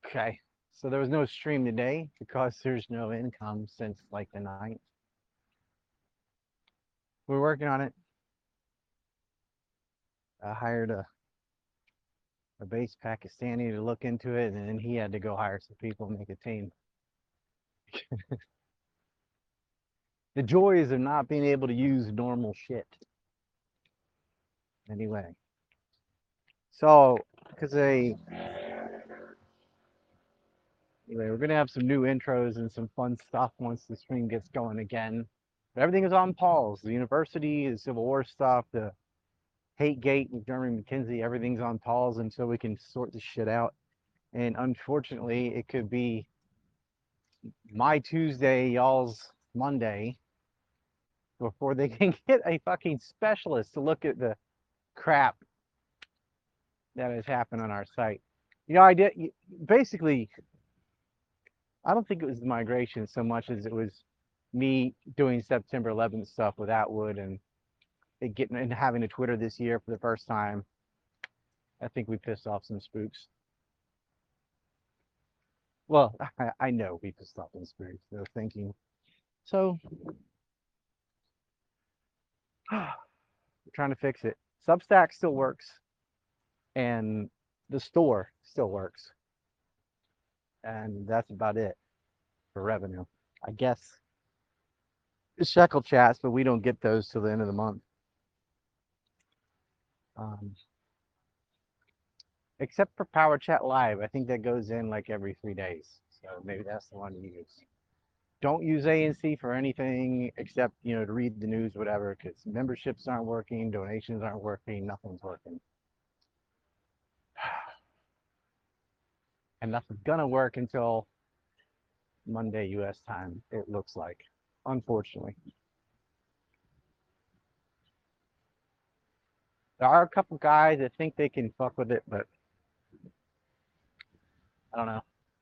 Okay. So there was no stream today because there's no income since like the ninth. We're working on it. I hired a base Pakistani to look into it, and then he had to go hire some people and make a team. The joys of not being able to use normal shit. Anyway, so because they anyway, we're gonna have some new intros and some fun stuff once the stream gets going again. But everything is on pause. The university, the Civil War stuff, the Hate Gate with Jeremy McKenzie, everything's on pause until we can sort this shit out. And unfortunately, it could be my Tuesday, y'all's Monday, before they can get a fucking specialist to look at the crap that has happened on our site. You know, I did basically, I don't think it was the migration so much as it was me doing September 11th stuff with Atwood and it getting and having a Twitter this year for the first time. I think we pissed off some spooks. Well, I know we pissed off some spooks. They're thinking. So we're trying to fix it. Substack still works, and the store still works, and that's about it for revenue. I guess shekel chats, but we don't get those till the end of the month. Um, except for Power Chat Live, I think that goes in like every 3 days. So maybe that's the one to use. Don't use ANC for anything except to read the news, whatever, because memberships aren't working, donations aren't working, nothing's working, and nothing's gonna work until Monday U.S. time. It looks like, unfortunately. There are a couple guys that think they can fuck with it, but I don't know.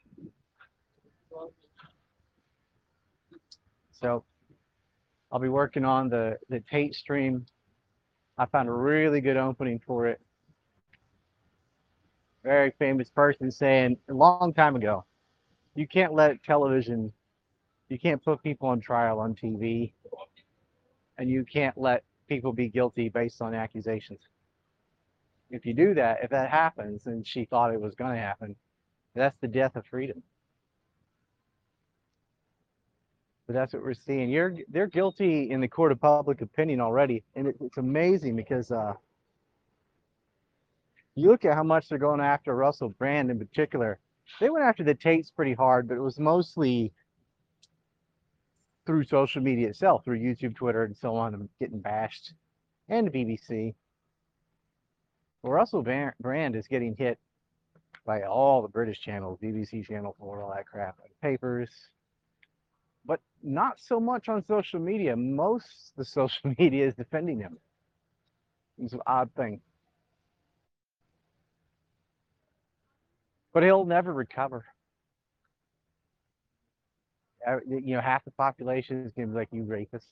So I'll be working on the Tate stream. I found a really good opening for it. Very famous person saying a long time ago, you can't let television, you can't put people on trial on TV, and you can't let people be guilty based on accusations. If you do that, if that happens, and she thought it was going to happen, that's the death of freedom. But that's what we're seeing. They're guilty in the court of public opinion already, and it's amazing because you look at how much they're going after Russell Brand in particular. They went after the Tates pretty hard, but it was mostly through social media itself, through YouTube, Twitter, and so on, and getting bashed, and the BBC. Well, Russell Brand is getting hit by all the British channels, BBC Channel 4, all that crap, like papers, but not so much on social media. Most of the social media is defending him. It's an odd thing. But he'll never recover. Half the population is going to be like, you rapist.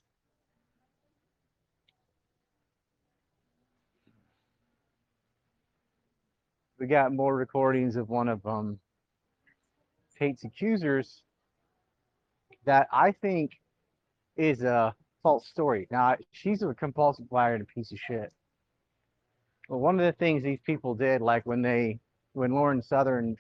We got more recordings of one of Tate's accusers that I think is a false story. Now, she's a compulsive liar and a piece of shit. Well, one of the things these people did, like when Lauren Southern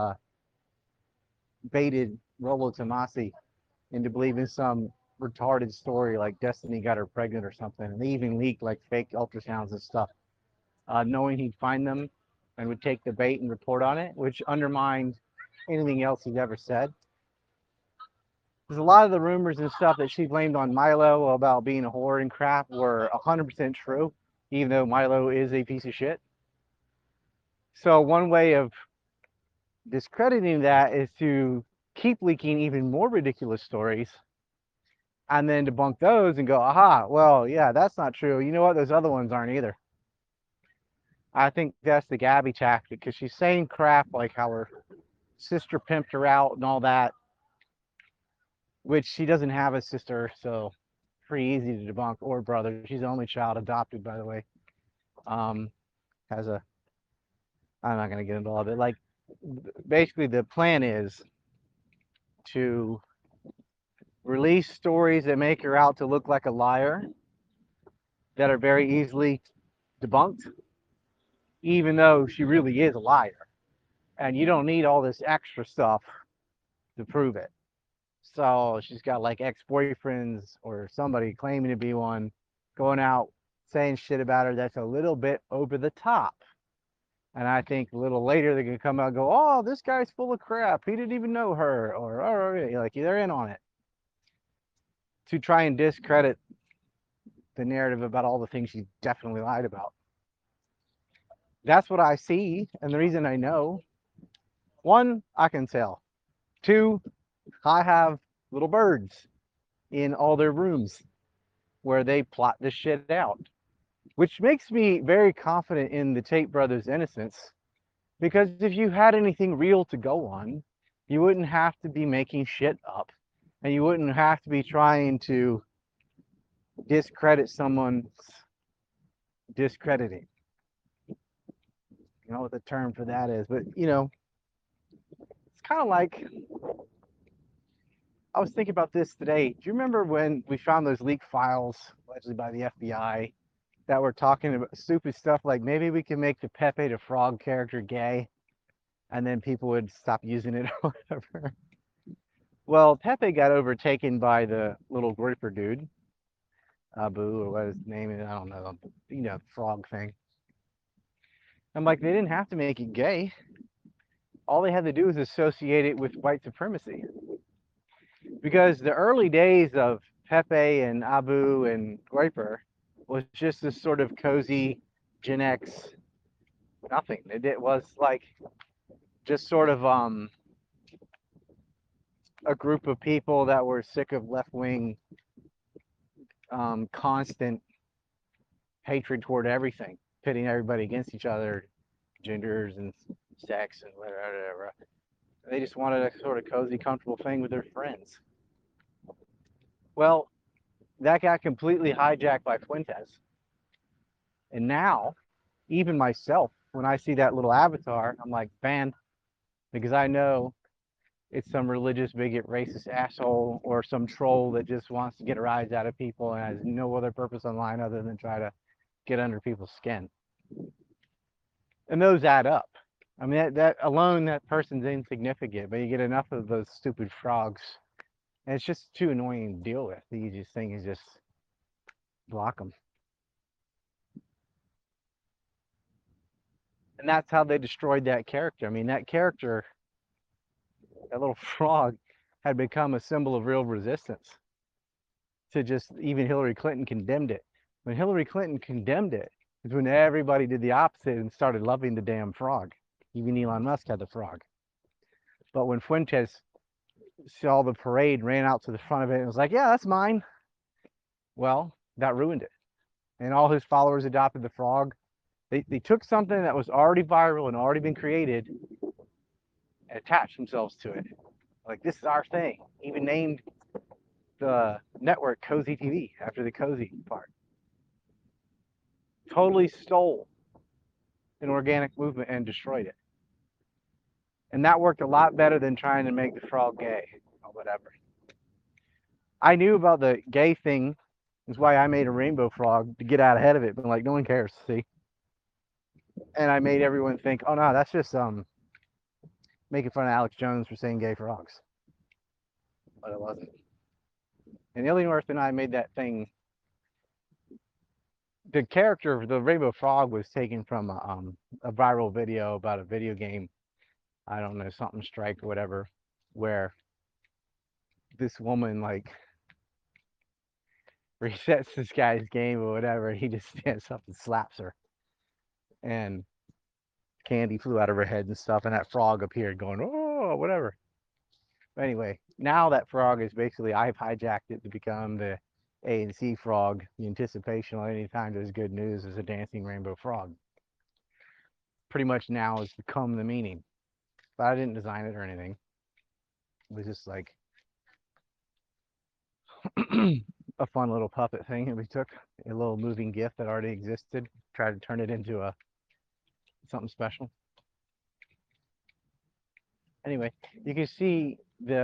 baited Rolo Tomasi into believing some retarded story like Destiny got her pregnant or something, and they even leaked like fake ultrasounds and stuff, knowing he'd find them and would take the bait and report on it, which undermined anything else he's ever said. Because a lot of the rumors and stuff that she blamed on Milo about being a whore and crap were 100% true, even though Milo is a piece of shit. So one way of discrediting that is to keep leaking even more ridiculous stories and then debunk those and go, aha, well, yeah, that's not true. You know what? Those other ones aren't either. I think that's the Gabby tactic because she's saying crap like how her sister pimped her out and all that, which she doesn't have a sister, so pretty easy to debunk, or brother. She's the only child, adopted, by the way. Um, has a, I'm not gonna get into all of it. Like, basically the plan is to release stories that make her out to look like a liar that are very easily debunked, even though she really is a liar. And you don't need all this extra stuff to prove it. So she's got like ex-boyfriends or somebody claiming to be one going out saying shit about her that's a little bit over the top. And I think a little later they're gonna come out and go, "Oh, this guy's full of crap. He didn't even know her," or "Oh, like they're in on it," to try and discredit the narrative about all the things she definitely lied about. That's what I see, and the reason I know: one, I can tell. Two, I have little birds in all their rooms where they plot this shit out, which makes me very confident in the Tate brothers' innocence. Because if you had anything real to go on, you wouldn't have to be making shit up, and you wouldn't have to be trying to discredit someone's discrediting. You know what the term for that is, but it's kind of like, I was thinking about this today. Do you remember when we found those leaked files, allegedly by the FBI, that were talking about stupid stuff like maybe we can make the Pepe the Frog character gay, and then people would stop using it or whatever? Well, Pepe got overtaken by the little grouper dude, Abu, or what his name is, I don't know, frog thing. I'm like, they didn't have to make it gay. All they had to do was associate it with white supremacy. Because the early days of Pepe and Abu and Groiper was just this sort of cozy Gen X nothing. It was like just sort of a group of people that were sick of left wing constant hatred toward everything, pitting everybody against each other, genders and sex and whatever. They just wanted a sort of cozy, comfortable thing with their friends. Well, that got completely hijacked by Fuentes. And now, even myself, when I see that little avatar, I'm like, banned, because I know it's some religious bigot, racist asshole, or some troll that just wants to get a rise out of people and has no other purpose online other than try to get under people's skin. And those add up. I mean, that alone, that person's insignificant, but you get enough of those stupid frogs, and it's just too annoying to deal with. The easiest thing is just block them. And that's how they destroyed that character. I mean, that character, that little frog, had become a symbol of real resistance to just, even Hillary Clinton condemned it. When Hillary Clinton condemned it, is when everybody did the opposite and started loving the damn frog. Even Elon Musk had the frog. But when Fuentes saw the parade, ran out to the front of it, and was like, "Yeah, that's mine," well, that ruined it. And all his followers adopted the frog. They took something that was already viral and already been created and attached themselves to it. Like, this is our thing. Even named the network Cozy TV after the cozy part. Totally stole an organic movement and destroyed it. And that worked a lot better than trying to make the frog gay or whatever. I knew about the gay thing. That's why I made a rainbow frog, to get out ahead of it. But like, no one cares, see? And I made everyone think, oh no, that's just making fun of Alex Jones for saying gay frogs. But it wasn't. And Illingworth and I made that thing. The character of the rainbow frog was taken from a viral video about a video game. I don't know, something strike or whatever, where this woman like resets this guy's game or whatever, and he just stands up and slaps her. And candy flew out of her head and stuff, and that frog appeared going, oh, whatever. But anyway, now that frog is basically, I've hijacked it to become the ANC frog. The anticipation on any time there's good news is a dancing rainbow frog. Pretty much now has become the meaning. But I didn't design it or anything. It was just like a fun little puppet thing that we took, a little moving GIF that already existed, tried to turn it into a something special. Anyway, you can see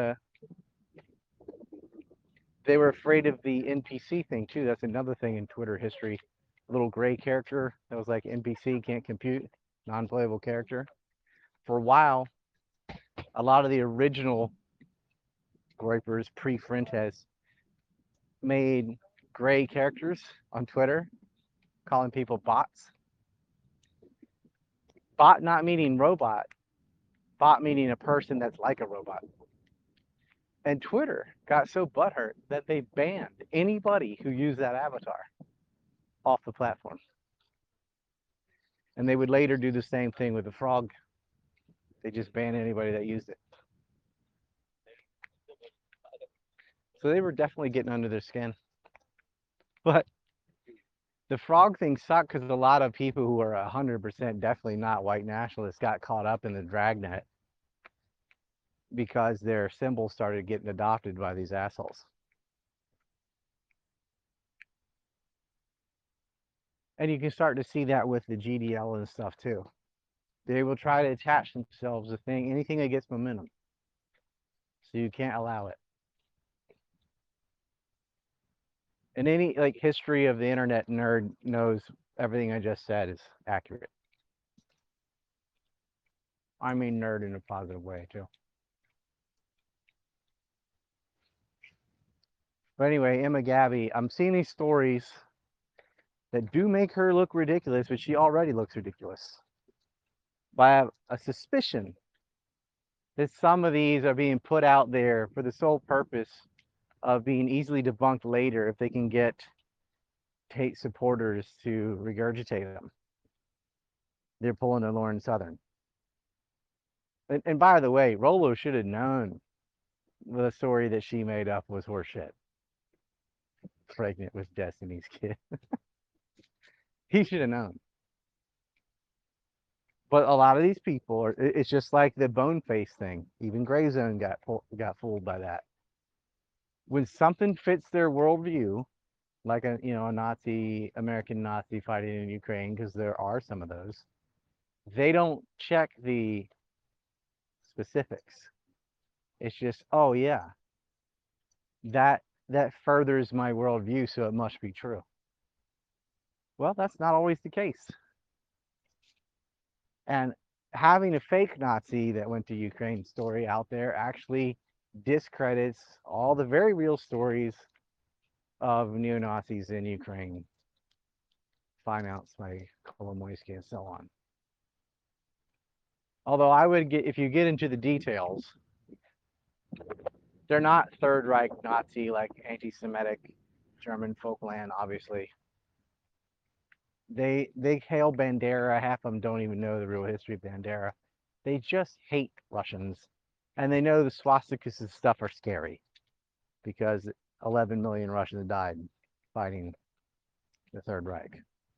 they were afraid of the NPC thing too. That's another thing in Twitter history. A little gray character that was like NPC, can't compute, non-playable character. For a while, a lot of the original Groypers pre-Fuentes made gray characters on Twitter, calling people bots. Bot not meaning robot, bot meaning a person that's like a robot. And Twitter got so butthurt that they banned anybody who used that avatar off the platform. And they would later do the same thing with the frog. They just banned anybody that used it. So they were definitely getting under their skin. But the frog thing sucked because a lot of people who are 100% definitely not white nationalists got caught up in the dragnet because their symbols started getting adopted by these assholes. And you can start to see that with the GDL and stuff too. They will try to attach themselves to anything that gets momentum. So you can't allow it. And any like history of the internet nerd knows everything I just said is accurate. I mean nerd in a positive way too. But anyway, Emma Gabby, I'm seeing these stories that do make her look ridiculous, but she already looks ridiculous. But I have a suspicion that some of these are being put out there for the sole purpose of being easily debunked later if they can get Tate supporters to regurgitate them. They're pulling a Lauren Southern. And by the way, Rolo should have known the story that she made up was horseshit. Pregnant with Destiny's kid. He should have known. But a lot of these people are, it's just like the Boneface thing. Even Gray Zone got fooled by that. When something fits their worldview, like a American Nazi fighting in Ukraine, because there are some of those, they don't check the specifics. It's just, oh yeah, that furthers my worldview, so it must be true. Well, that's not always the case. And having a fake Nazi that went to Ukraine story out there actually discredits all the very real stories of neo-Nazis in Ukraine, financed by Kolomoisky and so on. Although I would get, if you get into the details, they're not Third Reich Nazi, like anti-Semitic German folkland, obviously. They hail Bandera. Half of them don't even know the real history of Bandera. They just hate Russians. And they know the swastikas and stuff are scary because 11 million Russians died fighting the Third Reich.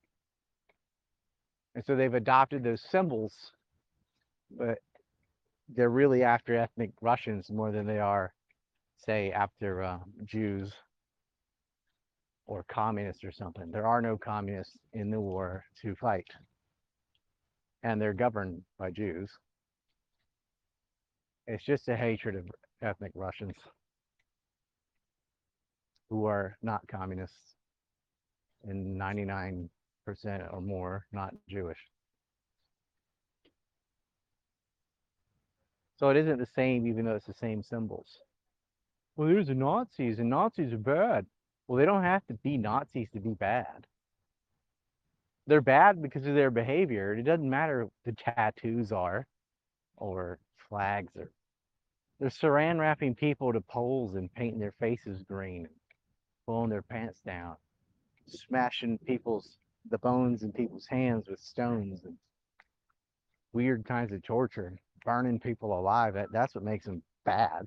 And so they've adopted those symbols, but they're really after ethnic Russians more than they are, say, after Jews or communists or something. There are no communists in the war to fight. And they're governed by Jews. It's just a hatred of ethnic Russians who are not communists and 99% or more not Jewish. So it isn't the same, even though it's the same symbols. Well, there's the Nazis, and Nazis are bad. Well, they don't have to be Nazis to be bad. They're bad because of their behavior. It doesn't matter what the tattoos are or flags or they're saran wrapping people to poles and painting their faces green and pulling their pants down, smashing the bones in people's hands with stones and weird kinds of torture, burning people alive. That's what makes them bad.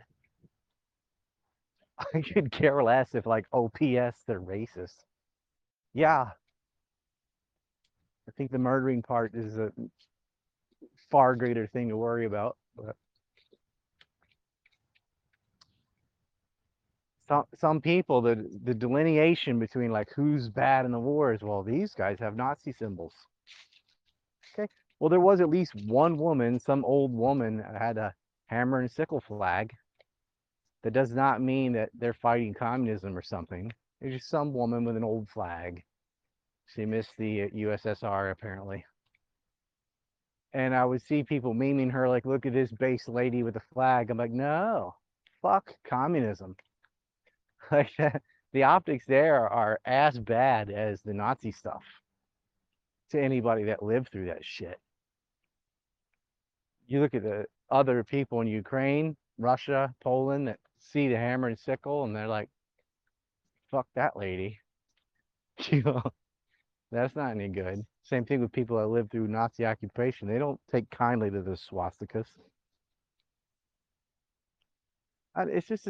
I could care less if like OPS they're racist. Yeah, I think the murdering part is a far greater thing to worry about. But some people, the delineation between like who's bad in the war is, well, these guys have Nazi symbols. Okay, well there was at least one woman, some old woman had a hammer and sickle flag. That does not mean that they're fighting communism or something. It's just some woman with an old flag. She missed the USSR apparently. And I would see people memeing her like, look at this base lady with a flag. I'm like, no, fuck communism. Like the optics there are as bad as the Nazi stuff to anybody that lived through that shit. You look at the other people in Ukraine, Russia, Poland that see the hammer and sickle and they're like, fuck that lady. You know, that's not any good. Same thing with people that lived through Nazi occupation. They don't take kindly to the swastikas. It's just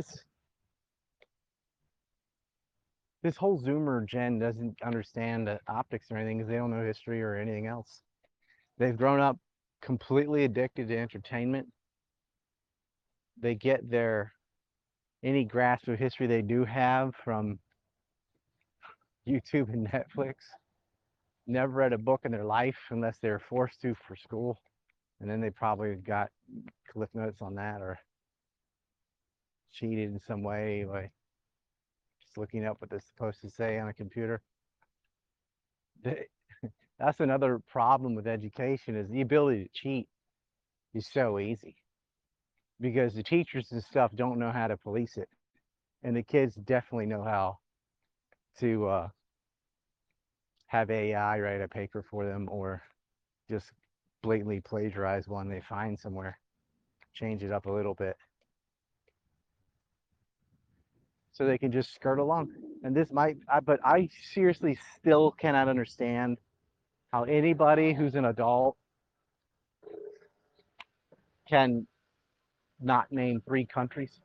this whole Zoomer gen doesn't understand the optics or anything because they don't know history or anything else. They've grown up completely addicted to entertainment. They get their any grasp of history they do have from YouTube and Netflix. Never read a book in their life unless they're forced to for school. And then they probably got cliff notes on that or cheated in some way by just looking up what they're supposed to say on a computer. That's another problem with education is the ability to cheat is so easy because the teachers and stuff don't know how to police it. And the kids definitely know how to have AI write a paper for them or just blatantly plagiarize one they find somewhere, change it up a little bit so they can just skirt along. And this might, but I seriously still cannot understand how anybody who's an adult can not name 3 countries.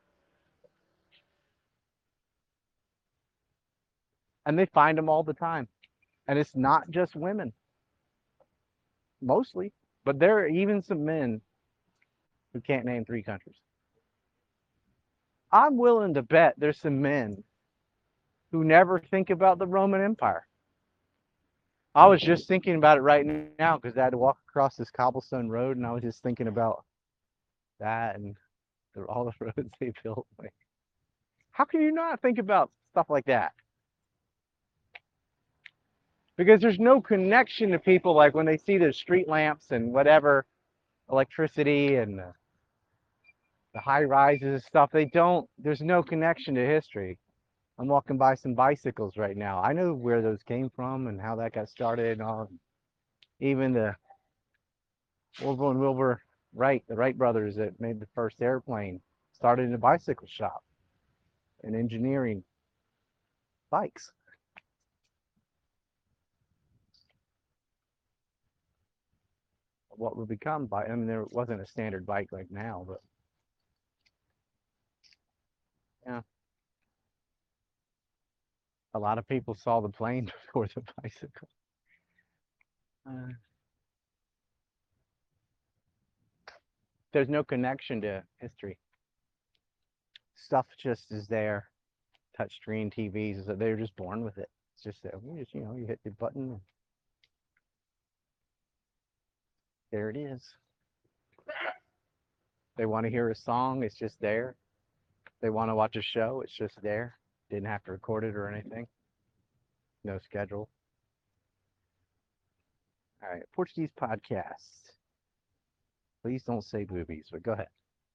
And they find them all the time. And it's not just women, mostly, but there are even some men who can't name 3 countries. I'm willing to bet there's some men who never think about the Roman Empire. I was just thinking about it right now because I had to walk across this cobblestone road and I was just thinking about that and all the roads they built. Like, how can you not think about stuff like that? Because there's no connection to people like when they see the street lamps and whatever, electricity and the high rises and stuff, there's no connection to history. I'm walking by some bicycles right now. I know where those came from and how that got started and all. Even the Orville and Wilbur Wright, the Wright brothers that made the first airplane, started in a bicycle shop and engineering bikes. What would become bike? I mean, there wasn't a standard bike like now, but yeah, a lot of people saw the plane before the bicycle. Uh, there's no connection to history. Stuff just is there. Touchscreen TVs, they're just born with it. It's just that you hit the button. There it is. They want to hear a song, it's just there. They want to watch a show, it's just there. Didn't have to record it or anything. No schedule. All right, Portuguese podcast. Please don't say boobies, but go ahead.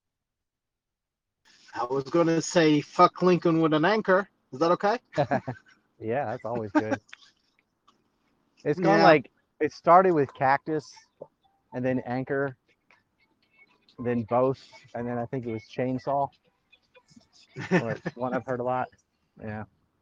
I was going to say fuck Lincoln with an anchor. Is that okay? Yeah, that's always good. It's gone Yeah. like it started with cactus and then anchor, then both, and then I think it was chainsaw. Or one I've heard a lot. Yeah.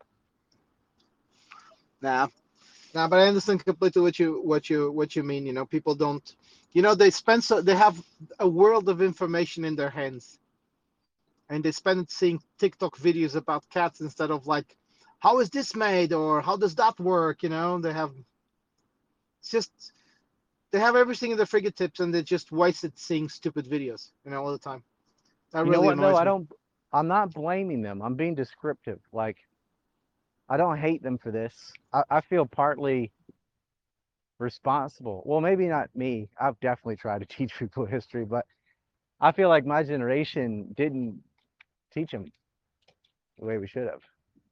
Nah. Nah, but I understand completely what you mean. People don't. They have a world of information in their hands, and they spend it seeing TikTok videos about cats instead of like, how is this made or how does that work? It's just they have everything in their fingertips and they just wasted seeing stupid videos, all the time. That You know really what though? annoys me. I'm not blaming them. I'm being descriptive. Like I don't hate them for this. I feel partly responsible. Well, maybe not me. I've definitely tried to teach people history, but I feel like my generation didn't teach them the way we should have.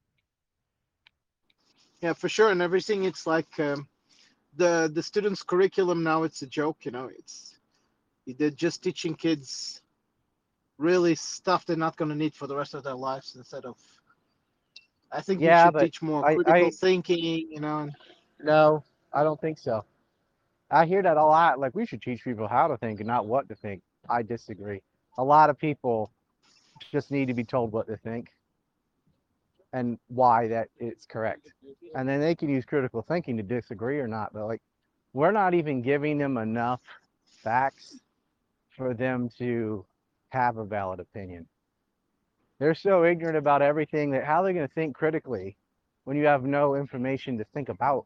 Yeah, for sure. And everything, it's like the students' curriculum now. It's a joke, It's they're just teaching kids really stuff they're not going to need for the rest of their lives. Instead of, I think we Yeah, should but teach more I critical thinking, no, I don't think so. I hear that a lot. Like we should teach people how to think and not what to think. I disagree. A lot of people just need to be told what to think and why that it's correct. And then they can use critical thinking to disagree or not. But like we're not even giving them enough facts for them to have a valid opinion. They're so ignorant about everything that how are they going to think critically when you have no information to think about?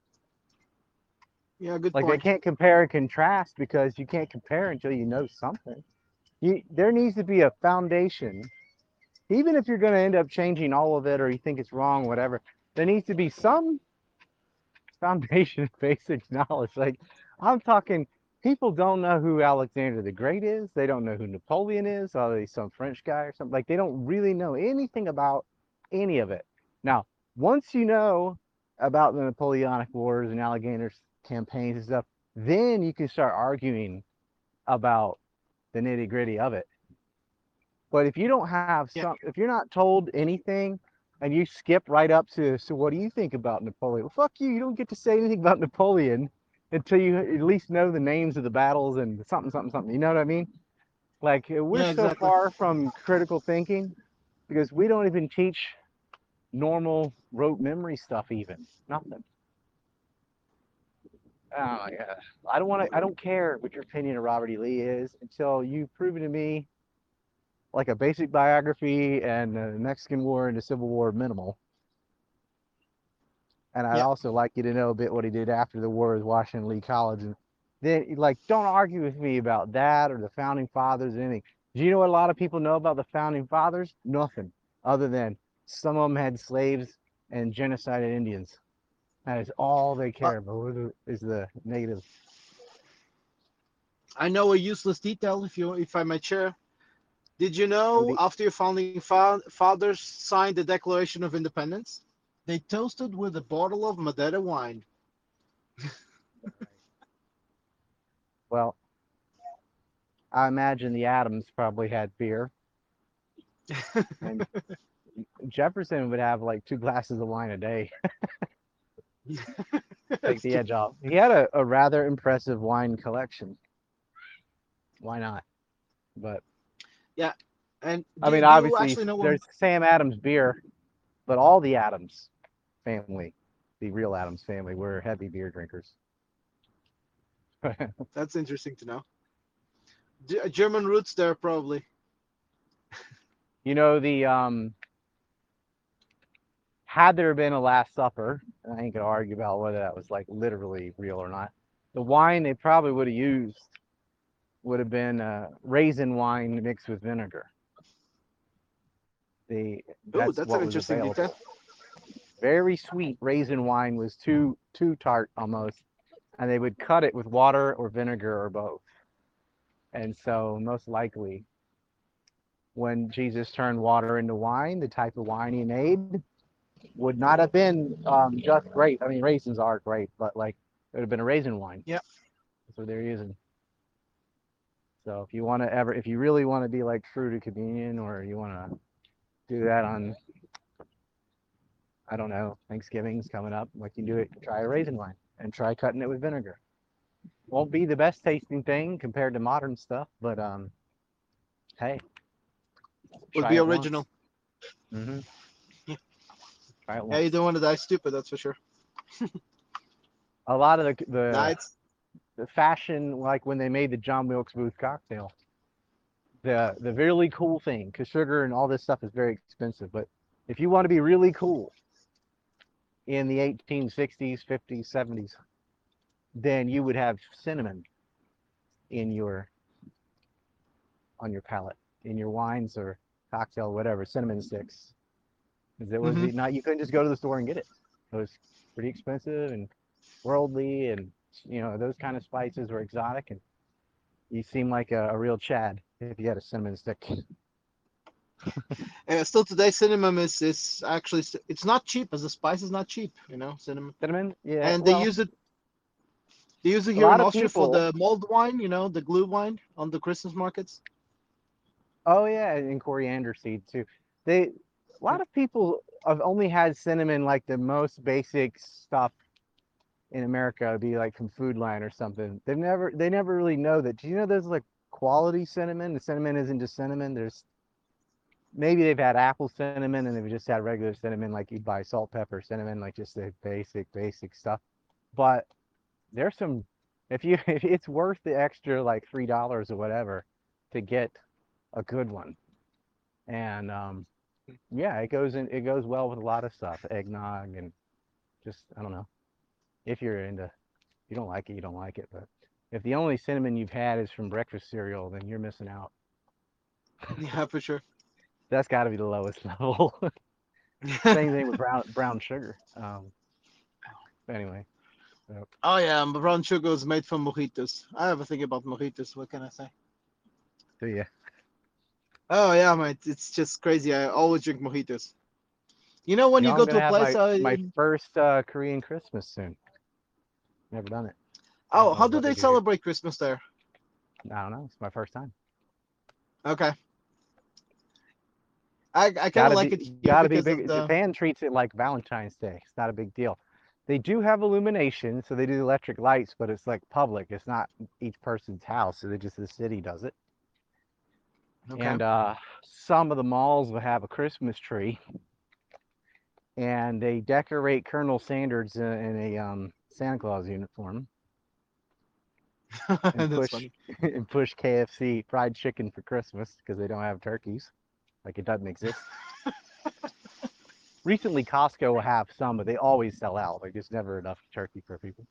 Yeah, good Like they point. can't compare and contrast because you can't compare until you know something. There needs to be a foundation, even if you're going to end up changing all of it or you think it's wrong, whatever. There needs to be some foundation of basic knowledge. Like I'm talking, people don't know who Alexander the Great is. They don't know who Napoleon is. Are they some French guy or something? Like they don't really know anything about any of it. Now, once you know about the Napoleonic Wars and Alexander's campaigns and stuff, then you can start arguing about the nitty gritty of it. But if you don't have Yeah, if you're not told anything and you skip right up to, so what do you think about Napoleon? Well, fuck you. You don't get to say anything about Napoleon until you at least know the names of the battles and something, something, something. You know what I mean? Like we're yeah, so exactly. far from critical thinking because we don't even teach normal rote memory stuff, even nothing. Oh my God. I don't want to, I don't care what your opinion of Robert E. Lee is until you've proven to me like a basic biography and the Mexican War and the Civil War minimal. And I'd Yeah, also like you to know a bit what he did after the war with Washington Lee College. And then, like, don't argue with me about that or the founding fathers or anything. Do you know what a lot of people know about the founding fathers? Nothing, other than some of them had slaves and genocided Indians. That is all they uh, care about is the negative. I know a useless detail, if I might share. Did you And know the, after your founding fathers signed the Declaration of Independence, they toasted with a bottle of Madeira wine? well, I imagine the Adams probably had beer, and Jefferson would have like 2 glasses of wine a day. Take That's the true. edge off. He had a rather impressive wine collection. Why not? But Yeah. And I mean, do you obviously, actually know what? there's Sam Adams beer, but all the Adams family, the real Adams family, were heavy beer drinkers. That's interesting to know. German roots there, probably. You know, the had there been a Last Supper, and I ain't gonna argue about whether that was like literally real or not. The wine they probably would have used would have been raisin wine mixed with vinegar. The Oh, That's that's an what was interesting detail. available. Very sweet raisin wine was too tart almost, and they would cut it with water or vinegar or both. And so most likely when Jesus turned water into wine, the type of wine he made would not have been just grape. I mean, raisins are grape, but like it would have been a raisin wine. Yeah. That's what they're using. So if you want to ever, if you really want to be like true to communion, or you want to do that on, I don't know, Thanksgiving's coming up, like you do it, try a raisin wine and try cutting it with vinegar. Won't be the best tasting thing compared to modern stuff, but hey, Would try be it once. original. Mm-hmm. Try it Yeah, you once. don't want to die stupid, that's for sure. A lot of Nah, it's the fashion, like when they made the John Wilkes Booth cocktail, the really cool thing, because sugar and all this stuff is very expensive. But if you want to be really cool in the 1860s, 50s, 70s, then you would have cinnamon in your on your palate, in your wines or cocktail, whatever, cinnamon sticks. Because it was hmm not, you couldn't just go to the store and get it. It was pretty expensive and worldly, and those kind of spices were exotic, and You seem like a real Chad if you had a cinnamon stick. Still today, cinnamon is actually it's not cheap, as the spice is not cheap. Cinnamon, Cinnamon? Yeah. and they Well, use it. They use it a here in lot of Austria for people. the mulled wine. The glue wine on the Christmas markets. Oh yeah, and coriander seed too. They a lot of people have only had cinnamon like the most basic stuff in America would be like from Food Line or something. They never really know that. Do you know there's like quality cinnamon? The cinnamon isn't just cinnamon. There's maybe they've had apple cinnamon and they've just had regular cinnamon like you'd buy salt, pepper, cinnamon, like just the basic stuff. But there's some if you if it's worth the extra like $3 or whatever to get a good one. And yeah, it goes well with a lot of stuff, eggnog and just I don't know. If you're into you don't like it, you don't like it. But if the only cinnamon you've had is from breakfast cereal, then you're missing out. Yeah, for sure. That's got to be the lowest level. Same thing with brown sugar. Anyway, so, Oh yeah, brown sugar is made from mojitos. I have a thing about mojitos. What can I say? so yeah, Oh yeah, mate, it's just crazy. I always drink mojitos. When you know you I'm go to gonna a have place, my first Korean Christmas soon. Never done it. I don't oh, know how do what they they do here. celebrate Christmas there? I don't know. It's my first time. Okay, I kind of Gotta like be it here gotta be because of big. the. Japan treats it like Valentine's Day. It's not a big deal. They do have illumination, so they do electric lights, but it's like public. It's not each person's house, so they just the city does it. Okay. And some of the malls will have a Christmas tree, and they decorate Colonel Sanders in a Santa Claus uniform, and That's push funny. and push KFC fried chicken for Christmas because they don't have turkeys, like it doesn't exist. Recently, Costco will have some, but they always sell out. Like there's never enough turkey for people.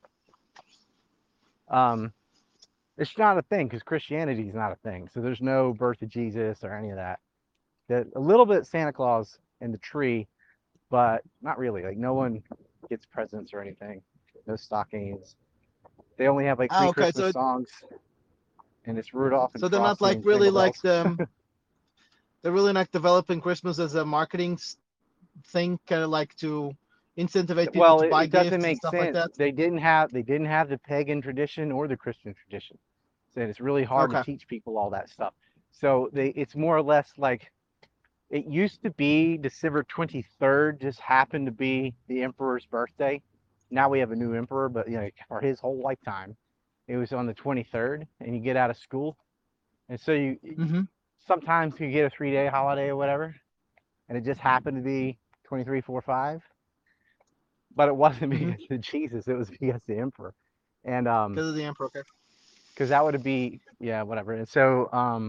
Um, it's not a thing because Christianity is not a thing. So there's no birth of Jesus or any of that. A little bit Santa Claus in the tree, but not really. Like no one gets presents or anything. No stockings. They only have like three Ah, okay. Christmas songs, and it's Rudolph and So they're not Frosty like and really Jingle like Bells. they're really not developing Christmas as a marketing thing, kind of like to incentivize people Well, to it, buy it doesn't gifts and make stuff like sense. that. They didn't have the pagan tradition or the Christian tradition. So it's really hard to Okay. teach people all that stuff. So it's more or less like it used to be December 23rd just happened to be the emperor's birthday. Now we have a new emperor, but for his whole lifetime, it was on the 23rd, and you get out of school, and so you Mm-hmm. sometimes you get a 3-day holiday or whatever, and it just happened to be 23, 4, 5. But it wasn't Mm-hmm. because of Jesus; it was because of the emperor, and Because of the emperor. Okay. because that would be yeah, whatever. And so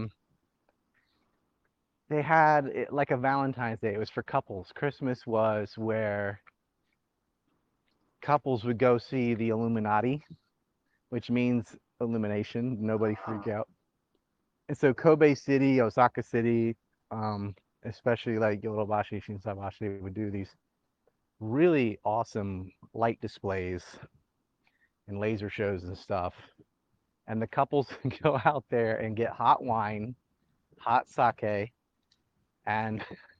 they had it like a Valentine's Day. It was for couples. Christmas was where couples would go see the Illuminati, which means illumination. Nobody freak out. And so Kobe City, Osaka City, um, especially like Yodobashi, Shinsabashi would do these really awesome light displays and laser shows and stuff. And the couples would go out there and get hot wine, hot sake, and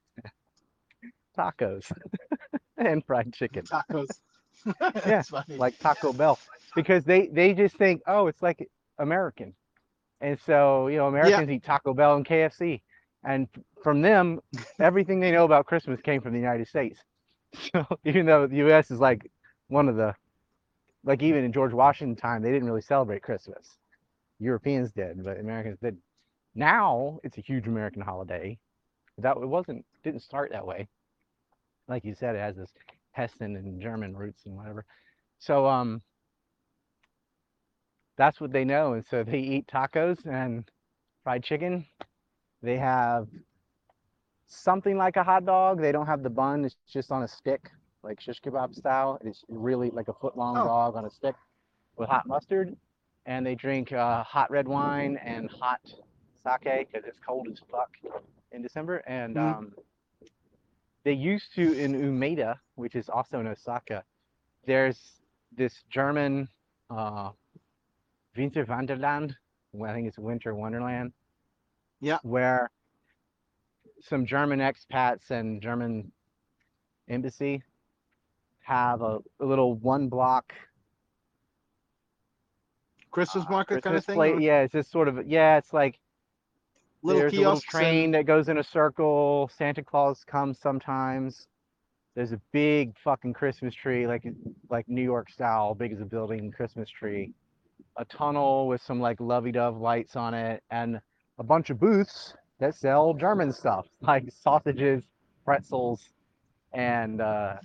tacos and fried chicken. Tacos. Yeah, That's funny. like Taco Bell, because they just think, oh, it's like American, and so Yeah. Americans eat Taco Bell and KFC, and from them, everything they know about Christmas came from the United States. So even though the U.S. is like one of the like even in George Washington time, they didn't really celebrate Christmas. Europeans did, but Americans did. Now it's a huge American holiday. That it wasn't didn't start that way. Like you said, it has this Hessian and German roots and whatever. So that's what they know, and so they eat tacos and fried chicken. They have something like a hot dog. They don't have the bun; it's just on a stick, like shish kebab style. It's really like a foot long Oh. dog on a stick with hot mustard. And they drink hot red wine and hot sake because it's cold as fuck in December. And Mm-hmm. they used to in Umeda, which is also in Osaka. There's this German uh, Winter Wonderland I think it's Winter Wonderland, Yeah. where some German expats and German embassy have a little one block Christmas market kind of Christmas thing, plate. or Yeah, it's just sort of, yeah, it's like little there's a little kiosks train and that goes in a circle. Santa Claus comes sometimes. There's a big fucking Christmas tree, like New York style, big as a building Christmas tree. A tunnel with some like lovey-dove lights on it, and a bunch of booths that sell German stuff like sausages, pretzels, and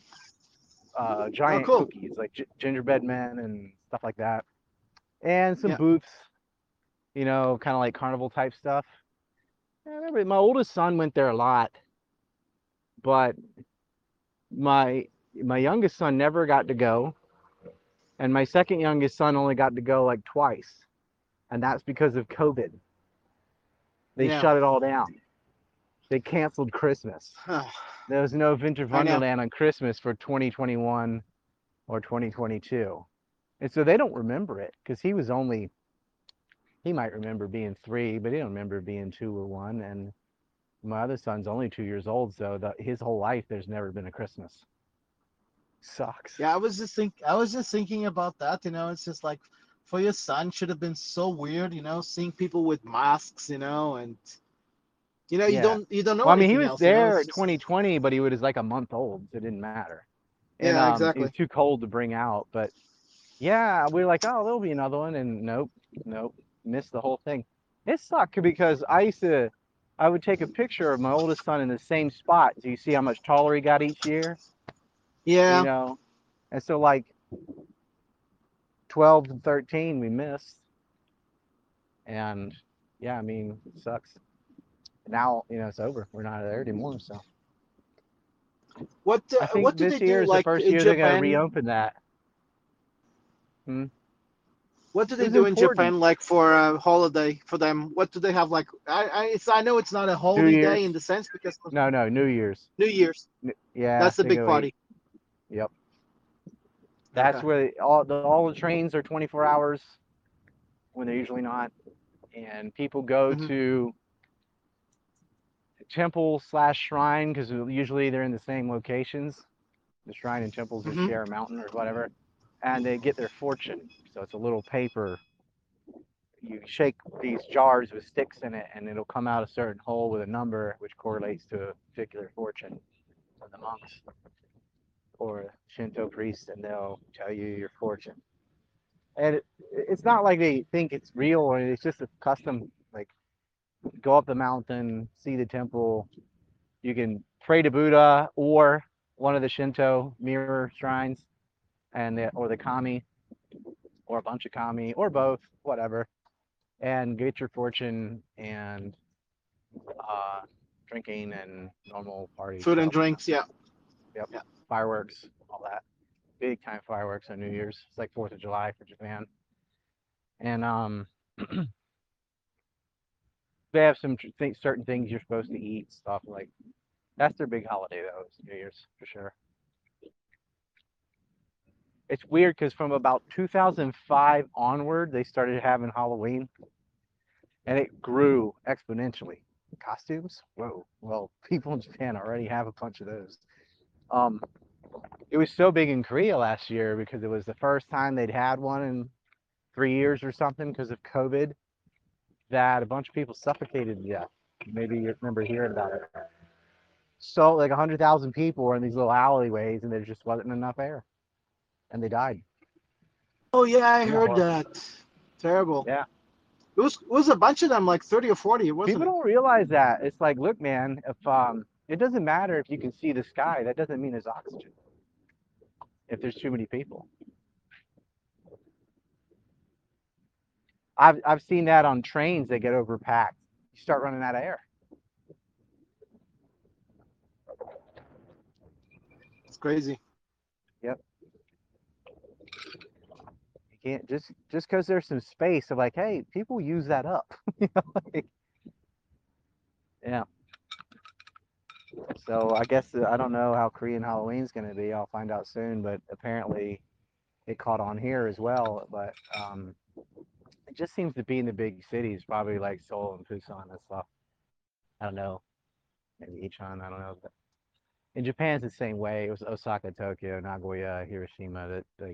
oh, giant cool. cookies like gingerbread men and stuff like that, and some Yeah. booths, kind of like carnival type stuff. I remember my oldest son went there a lot, but my my youngest son never got to go, and my second youngest son only got to go like twice, and that's because of COVID. They Yeah. shut it all down. They canceled Christmas. There was no Winter I know. Wonderland on Christmas for 2021 or 2022. And so they don't remember it because he might remember being 3, but he don't remember being 2 or 1. And my other son's only 2 years old, so his whole life there's never been a Christmas. Sucks. Yeah, I was just thinking about that, it's just like for your son should have been so weird, seeing people with masks, and Yeah. you don't know Well, I mean, he anything was else, there it's at just 2020, but he was like a month old, so it didn't matter. And yeah, it was exactly. too cold to bring out. But yeah, we were like, oh, there'll be another one, and nope, nope, missed the whole thing. It sucked because I would take a picture of my oldest son in the same spot. So you see how much taller he got each year, you Yeah. know? And so like 12 and 13 we missed. And yeah, I mean, it sucks. Now, it's over. We're not there anymore. So I What think do they this do year is the like first in year they're going to Japan? reopen that. Hmm. What do It they was do in important. Japan like for a holiday for them? What do they have like? I know it's not a New holy day in Year's. the sense because of No, New Year's. New Year's. Yeah, That's the they big go eat. party. Yep. That's Okay. where all the trains are 24 hours when they're usually not. And people go Hmm. to temple slash shrine because usually they're in the same locations. The shrine and temples just Hmm. share a mountain or whatever. And they get their fortune. So it's a little paper. You shake these jars with sticks in it, and it'll come out a certain hole with a number which correlates to a particular fortune from the monks or Shinto priests, and they'll tell you your fortune. And it's not like they think it's real, or it's just a custom. Like, go up the mountain, see the temple. You can pray to Buddha or one of the Shinto mirror shrines, or the kami, or a bunch of kami, or both, whatever, and get your fortune and uh, drinking and normal party Food and stuff. drinks. Yeah. Yep, Yeah. fireworks, all that. Big time fireworks on New Year's. It's like 4th of July for Japan. And they have certain things you're supposed to eat, stuff like that's their big holiday though. It's New Year's for sure. It's weird because from about 2005 onward, they started having Halloween, and it grew exponentially. Costumes? Whoa. Well, people in Japan already have a bunch of those. Um, it was so big in Korea last year because it was the first time they'd had one in 3 years or something because of COVID that a bunch of people suffocated to death. Maybe you remember hearing about it. So like 100,000 people were in these little alleyways, and there just wasn't enough air, and they died. Oh yeah, I Yeah, heard that. Terrible. yeah. It was a bunch of them, like 30 or 40, wasn't People it? don't realize that. It's like, look, man, if it doesn't matter if you can see the sky. That doesn't mean there's oxygen if there's too many people. I've seen that on trains that get overpacked. You start running out of air. It's crazy. Yep. You can't just because there's some space. They're like, hey, people use that up. Like, yeah. So I guess I don't know how Korean Halloween's going to be. I'll find out soon. But apparently it caught on here as well. But It just seems to be in the big cities, probably like Seoul and Busan and stuff. I don't know, maybe Icheon. I don't know. But in Japan's the same way. It was Osaka, Tokyo, Nagoya, Hiroshima. That like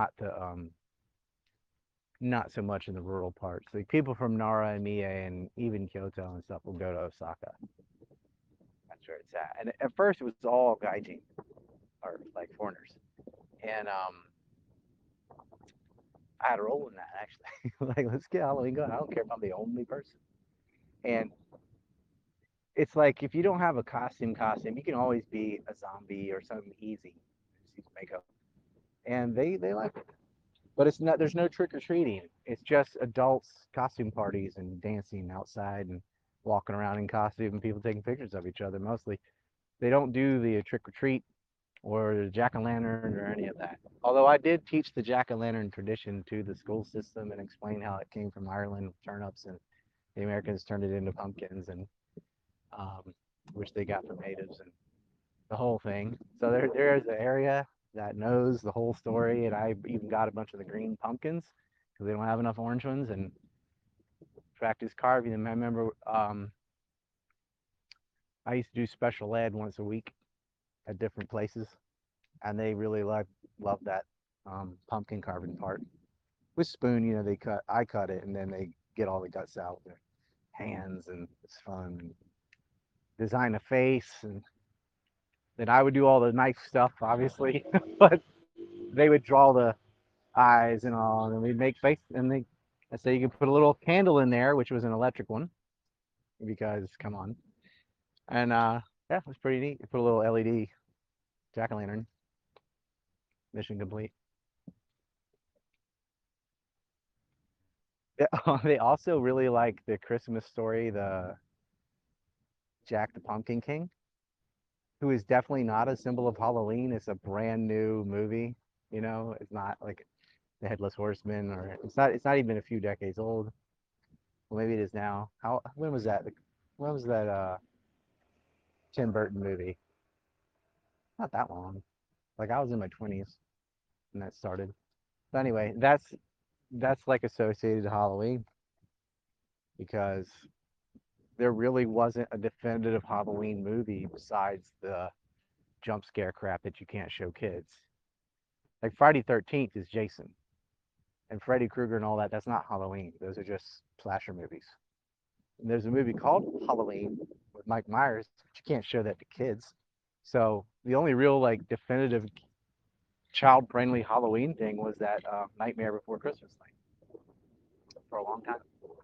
not so much in the rural parts. Like people from Nara and Mie and even Kyoto and stuff will go to Osaka. That's where it's at. And at first it was all gaijin or like foreigners. And I had a role in that actually. Like let's get Halloween going. I don't care if I'm the only person. And it's like if you don't have a costume, you can always be a zombie or something easy. Just use makeup. And they like it. But it's not there's no trick or treating. It's just adults costume parties and dancing outside and walking around in costume and people taking pictures of each other mostly. They don't do the trick or treat or the jack o' lantern or any of that. Although I did teach the jack o' lantern tradition to the school system and explain how it came from Ireland with turnips and the Americans turned it into pumpkins and um, which they got from natives and the whole thing. So there's an area that knows the whole story, and I even got a bunch of the green pumpkins because they don't have enough orange ones and practice carving them. I remember I used to do special ed once a week at different places, and they really loved that pumpkin carving part with spoon. You know, I cut it, and then they get all the guts out with their hands, and it's fun. And design a face, and then I would do all the knife stuff, obviously, but they would draw the eyes and all, and then we'd make face. And I say you could put a little candle in there, which was an electric one, because come on. And yeah, it was pretty neat. You put a little LED jack o' lantern. Mission complete. Yeah, they also really like the Christmas story, the Jack the Pumpkin King, who is definitely not a symbol of Halloween. It's a brand new movie. You know, it's not like the Headless Horseman, or it's not even a few decades old. Well, maybe it is now. How when was that? When was that Tim Burton movie? Not that long. Like I was in my 20s when that started. But anyway, that's like associated to Halloween because there really wasn't a definitive Halloween movie besides the jump scare crap that you can't show kids. Like Friday 13th is Jason and Freddy Krueger and all that. That's not Halloween. Those are just slasher movies. And there's a movie called Halloween with Mike Myers, but you can't show that to kids. So the only real like definitive child-friendly Halloween thing was that Nightmare Before Christmas thing for a long time.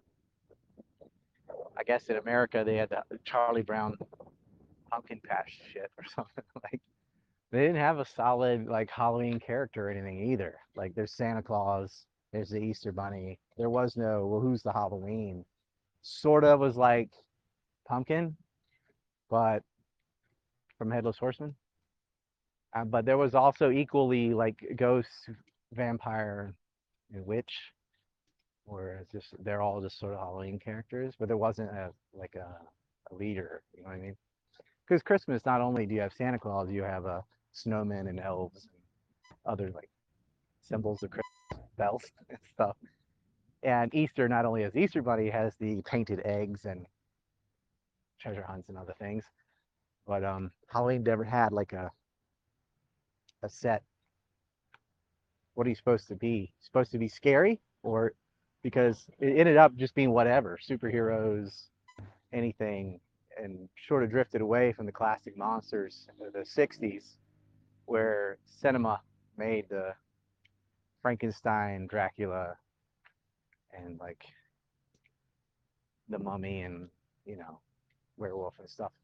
I guess in America they had the Charlie Brown pumpkin patch shit or something. Like they didn't have a solid like Halloween character or anything either. Like there's Santa Claus, there's the Easter Bunny. There was no well, who's the Halloween? Sort of was like pumpkin, but from Headless Horseman. But there was also equally like ghost, vampire, and witch, where it's just they're all just sort of Halloween characters, but there wasn't a leader. You know what I mean? Because Christmas, not only do you have Santa Claus, you have snowmen and elves and other like symbols of Christmas, bells and stuff. And Easter not only has Easter Bunny has the painted eggs and treasure hunts and other things, but Halloween never had like a set. What are you supposed to be? Supposed to be scary, or because it ended up just being whatever superheroes, anything, and sort of drifted away from the classic monsters of the 60s where cinema made the Frankenstein, Dracula, and like the Mummy, and you know, werewolf and stuff.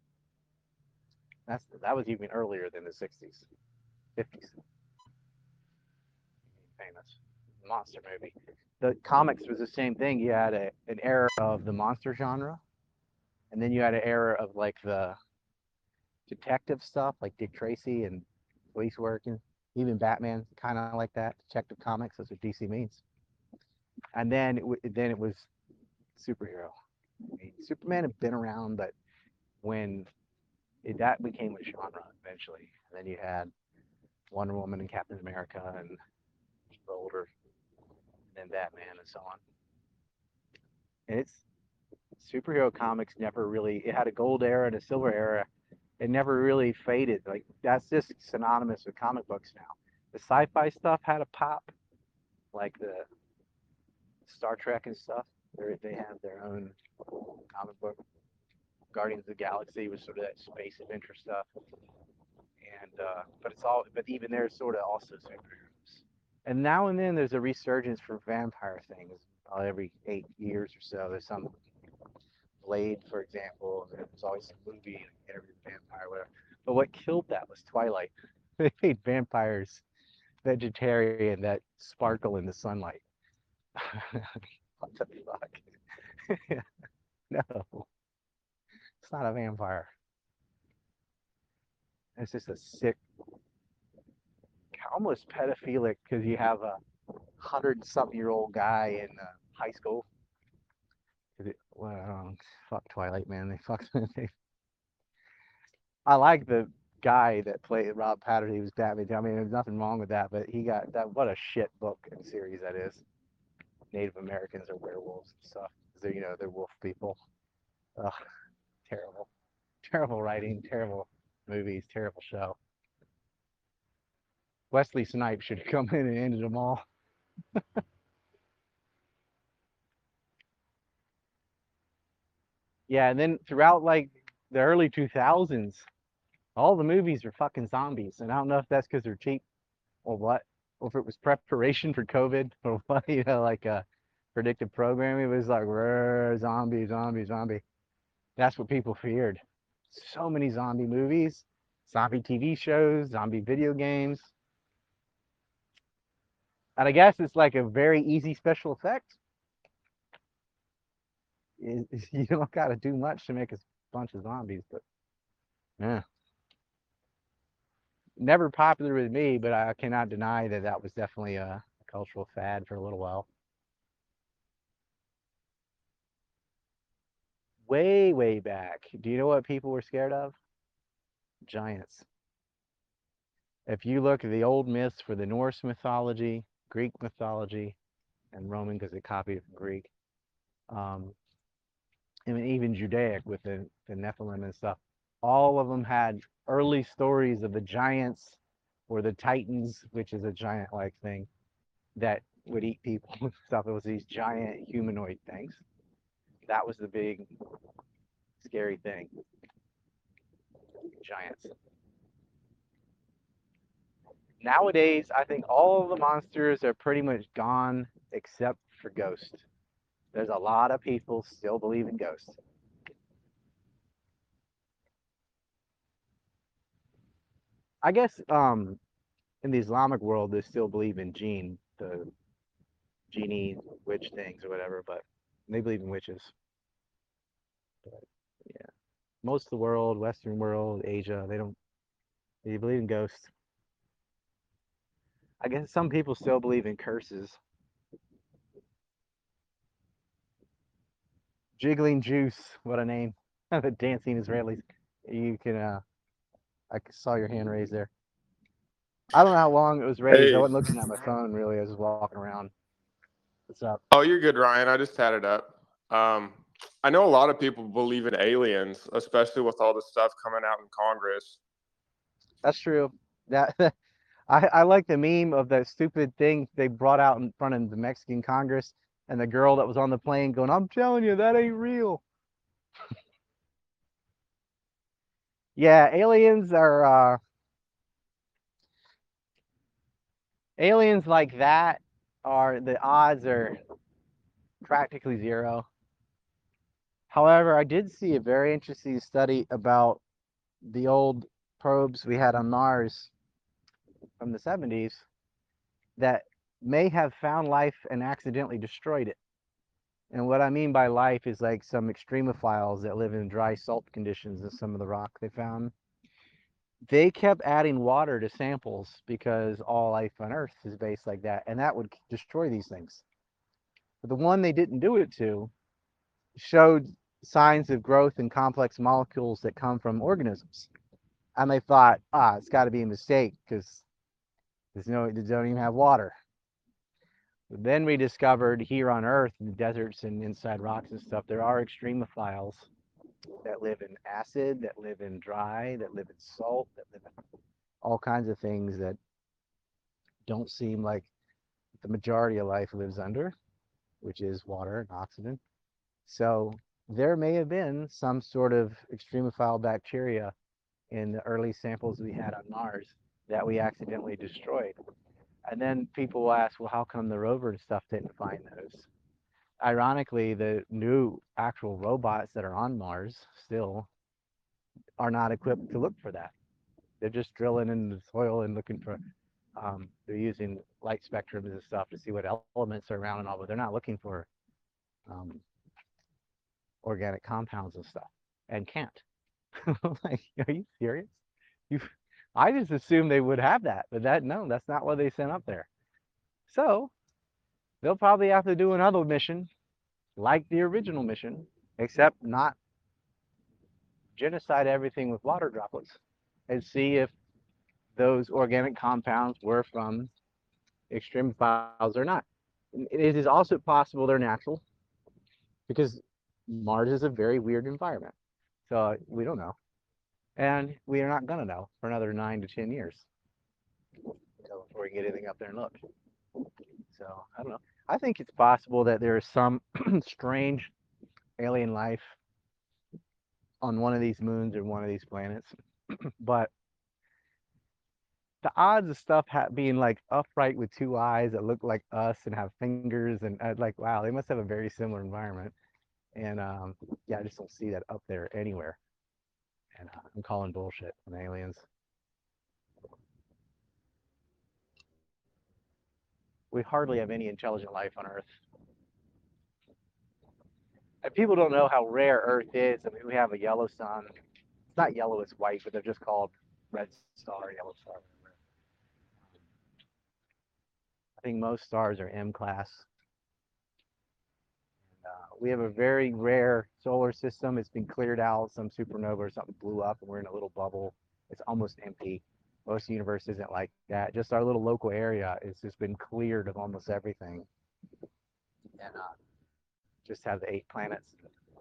That was even earlier than the 60s, 50s. Famous monster movie. The comics was the same thing. You had an era of the monster genre, and then you had an era of like the detective stuff, like Dick Tracy and police work, and even Batman, kind of like that. Detective Comics, that's what DC means. And then it was superhero. I mean, Superman had been around, but when that became a genre eventually, and then you had Wonder Woman and Captain America and older, and then Batman and so on. And it's superhero comics never really. It had a gold era and a silver era. It never really faded. Like that's just synonymous with comic books now. The sci-fi stuff had a pop, like the Star Trek and stuff. They have their own comic book. Guardians of the Galaxy was sort of that space adventure stuff, and but it's all. But even they're sort of also superheroes. And now and then there's a resurgence for vampire things. Every 8 years or so, there's some Blade, for example. And there's always a movie, every vampire, whatever. But what killed that was Twilight. They made vampires vegetarian that sparkle in the sunlight. What the fuck? No, it's not a vampire. It's just a sick, almost pedophilic because you have a 100-something-year-old guy in high school. Well, fuck Twilight, man. They fucked. I like the guy that played Rob Patterson. He was Batman. I mean, there's nothing wrong with that, but he got that. What a shit book and series that is. Native Americans are werewolves and stuff. They're wolf people. Ugh, terrible, terrible writing, terrible movies, terrible show. Wesley Snipes should have come in and ended them all. Yeah, and then throughout like the early 2000s, all the movies are fucking zombies, and I don't know if that's because they're cheap or what, or if it was preparation for COVID or what, like predictive programming. It was like zombie, zombie, zombie. That's what people feared. So many zombie movies, zombie TV shows, zombie video games. And I guess it's like a very easy special effect. You don't got to do much to make a bunch of zombies, but yeah, never popular with me. But I cannot deny that that was definitely a cultural fad for a little while. Way, way back. Do you know what people were scared of? Giants. If you look at the old myths for the Norse mythology, Greek mythology, and Roman, because they copied it from Greek, um, and even Judaic with the Nephilim and stuff, all of them had early stories of the giants or the Titans, which is a giant-like thing that would eat people and stuff. It was these giant humanoid things. That was the big scary thing. Giants. Nowadays, I think all the monsters are pretty much gone except for ghosts. There's a lot of people still believe in ghosts. I guess in the Islamic world they still believe in the genie witch things or whatever, but they believe in witches. But yeah, most of the world, Western world, Asia, they believe in ghosts. I guess some people still believe in curses. Jiggling Juice, what a name. The dancing Israelis. You can I saw your hand raised there. I don't know how long it was raised. I Hey. wasn't looking at my phone really. I was just walking around. What's up? Oh, you're good, Ryan. I just had it up. Um, I know a lot of people believe in aliens, especially with all the stuff coming out in Congress. That's true. That I like the meme of that stupid thing they brought out in front of the Mexican Congress and the girl that was on the plane going, "I'm telling you, that ain't real." Yeah, aliens like that are the odds are practically zero. However, I did see a very interesting study about the old probes we had on Mars from the 70s that may have found life and accidentally destroyed it. And what I mean by life is like some extremophiles that live in dry salt conditions in some of the rock they found. They kept adding water to samples because all life on Earth is based like that, and that would destroy these things. But the one they didn't do it to showed signs of growth in complex molecules that come from organisms. And they thought, it's got to be a mistake because they don't even have water. Then we discovered here on Earth, in the deserts and inside rocks and stuff, there are extremophiles that live in acid, that live in dry, that live in salt, that live in all kinds of things that don't seem like the majority of life lives under, which is water and oxygen. So there may have been some sort of extremophile bacteria in the early samples we had on Mars that we accidentally destroyed. And then people will ask, well, how come the rover and stuff didn't find those? Ironically, the new actual robots that are on Mars still are not equipped to look for that. They're just drilling in the soil and looking for, they're using light spectrums and stuff to see what elements are around and all, but they're not looking for um, organic compounds and stuff, and can't. Like, are you serious? You, I just assumed they would have that, but no, that's not what they sent up there. So they'll probably have to do another mission like the original mission, except not genocide everything with water droplets and see if those organic compounds were from extremophiles or not. It is also possible they're natural because Mars is a very weird environment. So we don't know. And we are not going to know for another 9 to 10 years before we get anything up there and look. So I don't know. I think it's possible that there is some strange alien life on one of these moons or one of these planets. But the odds of stuff being like upright with two eyes that look like us and have fingers and like, wow, they must have a very similar environment. And yeah, I just don't see that up there anywhere. And I'm calling bullshit on aliens. We hardly have any intelligent life on Earth. And people don't know how rare Earth is. I mean, we have a yellow sun. It's not yellow, it's white, but they're just called red star, yellow star. I think most stars are M class. We have a very rare solar system. It's been cleared out. Some supernova or something blew up, and we're in a little bubble. It's almost empty. Most of the universe isn't like that. Just our little local area has just been cleared of almost everything. And just have the 8 planets.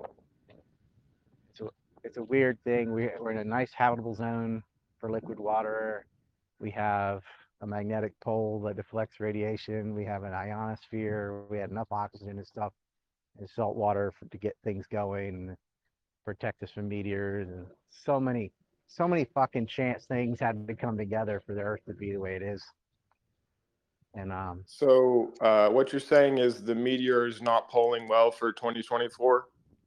It's a weird thing. We're in a nice habitable zone for liquid water. We have a magnetic pole that deflects radiation. We have an ionosphere. We had enough oxygen and stuff and salt water to get things going and protect us from meteors, and so many fucking chance things had to come together for the Earth to be the way it is. And So what you're saying is the meteor is not polling well for 2024?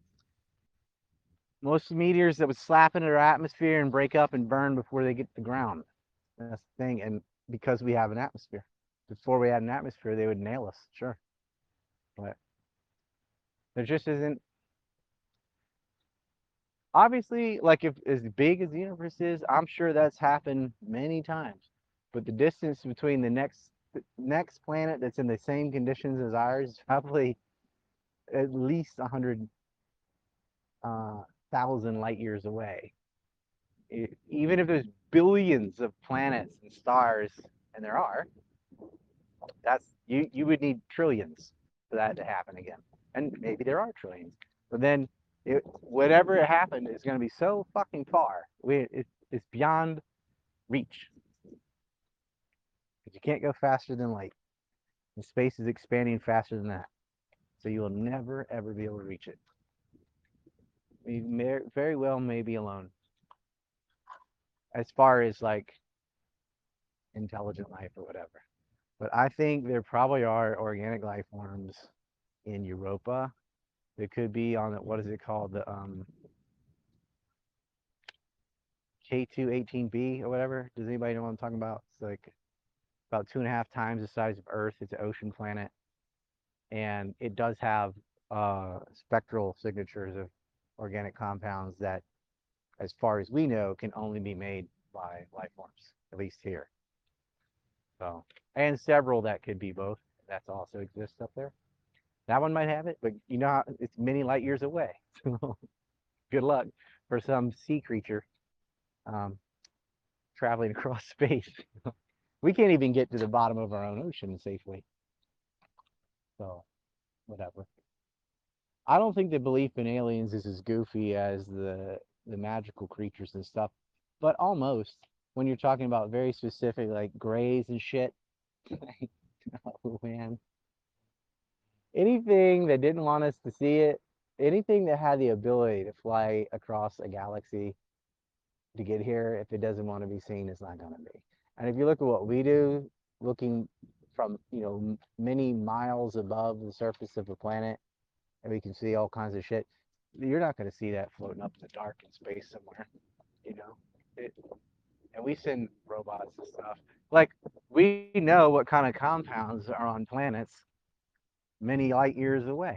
most meteors that would slap into our atmosphere and break up and burn before they get to the ground. That's the thing. And because we have an atmosphere, before we had an atmosphere, they would nail us, sure. But there just isn't. Obviously, like if as big as the universe is, I'm sure that's happened many times. But the distance between the next planet that's in the same conditions as ours is probably at least 100,000 light years away. Even if there's billions of planets and stars, and there are, that's you would need trillions for that to happen again. And maybe there are trillions. But then whatever happened is going to be so fucking far. It's beyond reach. You can't go faster than light. And space is expanding faster than that. So you will never, ever be able to reach it. You very well may be alone. As far as like intelligent life or whatever. But I think there probably are organic life forms in Europa. There could be on what is it called? The K2-18b or whatever. Does anybody know what I'm talking about? It's like about 2.5 times the size of Earth. It's an ocean planet. And it does have spectral signatures of organic compounds that, as far as we know, can only be made by life forms, at least here. So, and several that could be both. That's also exists up there. That one might have it, but you know how it's many light years away. So good luck for some sea creature traveling across space. We can't even get to the bottom of our own ocean safely. So whatever. I don't think the belief in aliens is as goofy as the magical creatures and stuff, but almost when you're talking about very specific like grays and shit. Oh man, anything that didn't want us to see it, anything that had the ability to fly across a galaxy to get here, if it doesn't want to be seen, it's not going to be. And if you look at what we do, looking from many miles above the surface of the planet, and we can see all kinds of shit, you're not going to see that floating up in the dark in space somewhere, you know. It, and we send robots and stuff. Like we know what kind of compounds are on planets many light years away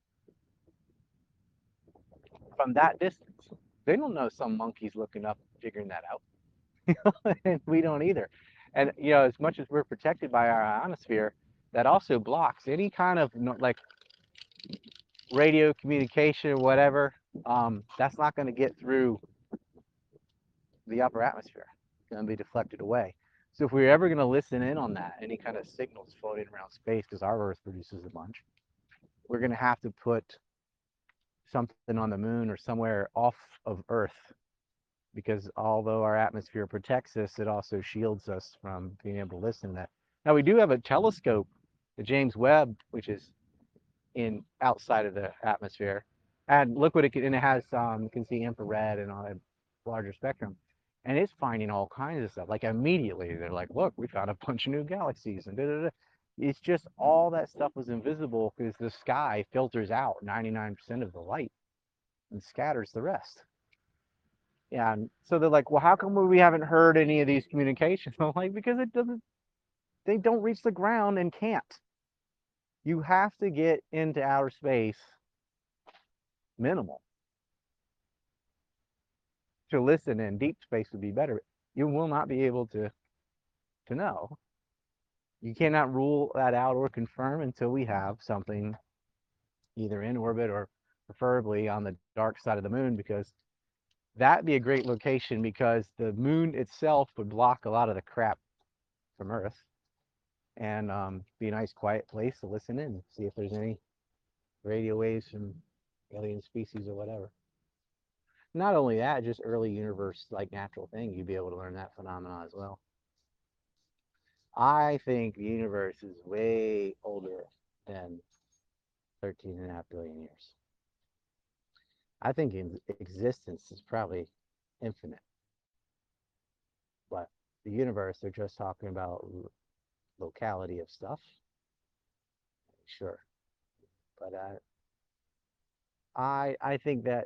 from that distance. They don't know some monkey's looking up figuring that out. And we don't either. And as much as we're protected by our ionosphere, that also blocks any kind of like radio communication or whatever. That's not going to get through the upper atmosphere. It's going to be deflected away. So if we're ever going to listen in on that, any kind of signals floating around space, because our Earth produces a bunch, we're going to have to put something on the moon or somewhere off of Earth, because although our atmosphere protects us, it also shields us from being able to listen to that. Now we do have a telescope, the James Webb, which is in outside of the atmosphere, and look what it can, and it has you can see infrared and on a larger spectrum, and it's finding all kinds of stuff. Like immediately they're like, look, we found a bunch of new galaxies and da, da, da. It's just all that stuff was invisible because the sky filters out 99% of the light and scatters the rest. Yeah, and so they're like, well, how come we haven't heard any of these communications? I'm like, because they don't reach the ground and can't. You have to get into outer space minimal to listen in. Deep space would be better. You will not be able to know. You cannot rule that out or confirm until we have something either in orbit or preferably on the dark side of the moon, because that'd be a great location because the moon itself would block a lot of the crap from Earth, and be a nice quiet place to listen in, see if there's any radio waves from alien species or whatever. Not only that, just early universe like natural thing, you'd be able to learn that phenomena as well. I think the universe is way older than 13.5 billion years. I think existence is probably infinite, but the universe, they're just talking about locality of stuff. Sure, but I think that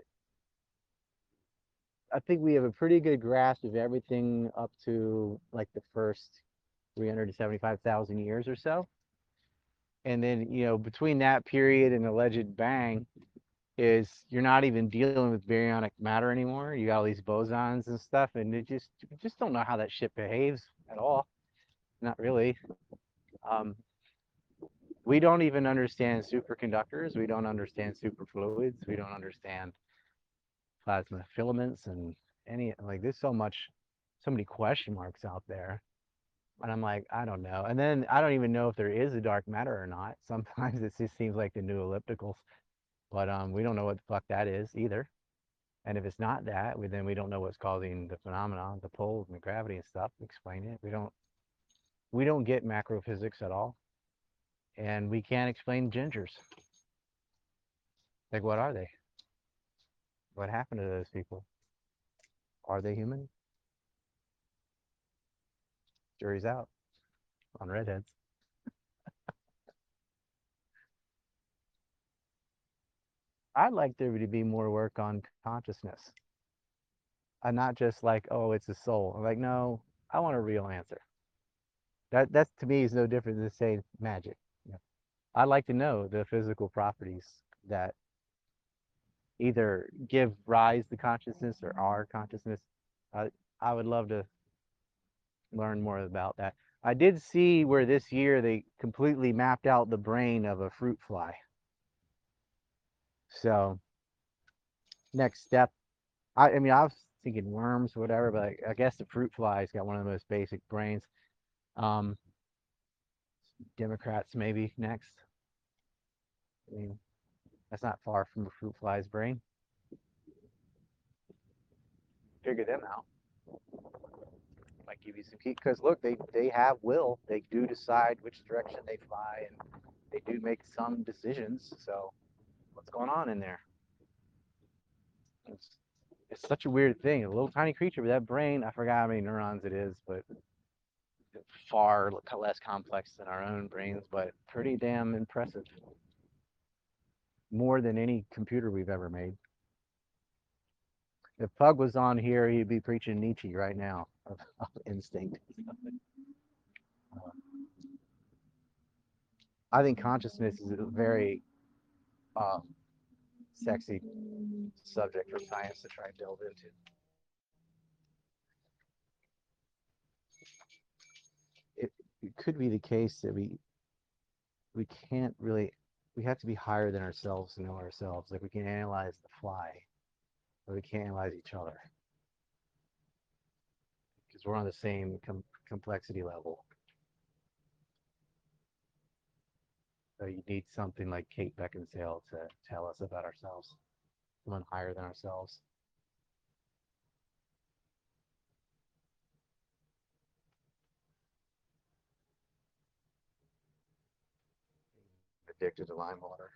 I think we have a pretty good grasp of everything up to like the first 375,000 years or so. And then, between that period and alleged bang is you're not even dealing with baryonic matter anymore. You got all these bosons and stuff, and you just don't know how that shit behaves at all. Not really. Um, we don't even understand superconductors. We don't understand superfluids. We don't understand plasma filaments and any like there's so many question marks out there. And I'm like, I don't know. And then I don't even know if there is a dark matter or not. Sometimes it just seems like the new ellipticals, but we don't know what the fuck that is either. And if it's not that, then we don't know what's causing the phenomenon, the poles and the gravity and stuff. Explain it. We don't get macro physics at all, and we can't explain gingers. Like, what are they? What happened to those people? Are they human? Jury's out on redheads. I'd like there to be more work on consciousness, and not just like, oh, it's a soul. I'm like, no, I want a real answer. That's to me is no different than saying magic. I'd like to know the physical properties that either give rise to consciousness or are consciousness. I, I would love to learn more about that. I did see where this year they completely mapped out the brain of a fruit fly. So next step, I mean, I was thinking worms, whatever, but I guess the fruit fly's got one of the most basic brains. Um, Democrats maybe next. I mean, that's not far from a fruit fly's brain. Figure them out. Might give you some key because look, they have will. They do decide which direction they fly, and they do make some decisions. So what's going on in there? It's, it's such a weird thing. A little tiny creature with that brain. I forgot how many neurons it is, but far less complex than our own brains, but pretty damn impressive. More than any computer we've ever made. If Pug was on here, he'd be preaching Nietzsche right now of instinct. I think consciousness is a very uh, sexy subject for science to try and delve into. It could be the case that we can't really, we have to be higher than ourselves to know ourselves. Like we can analyze the fly, but we can't analyze each other because we're on the same complexity level. So you need something like Kate Beckinsale to tell us about ourselves, someone higher than ourselves. Addicted to lime water.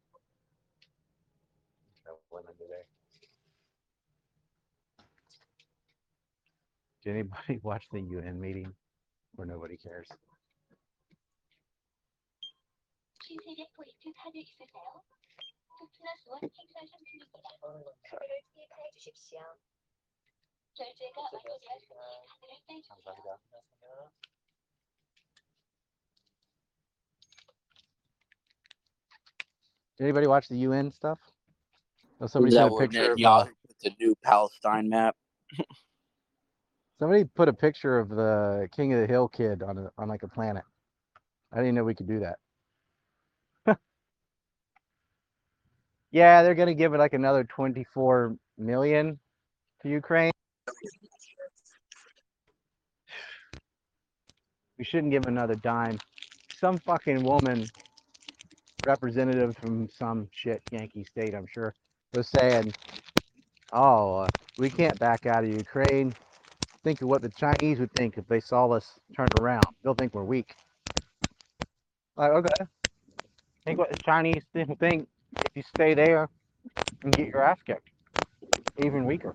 No lemon today. Did anybody watch the UN meeting where nobody cares? Did anybody watch the UN stuff? Oh, somebody Is sent that a where picture of Netanyahu put the new Palestine map? somebody put a picture of the King of the Hill kid on like a planet. I didn't know we could do that. Yeah, they're gonna give it like another 24 million to Ukraine. We shouldn't give another dime. Some fucking woman, representative from some shit Yankee state, I'm sure, was saying, "Oh, we can't back out of Ukraine. Think of what the Chinese would think if they saw us turn around. They'll think we're weak." Like, okay, think what the Chinese will think if you stay there and get your ass kicked, even weaker.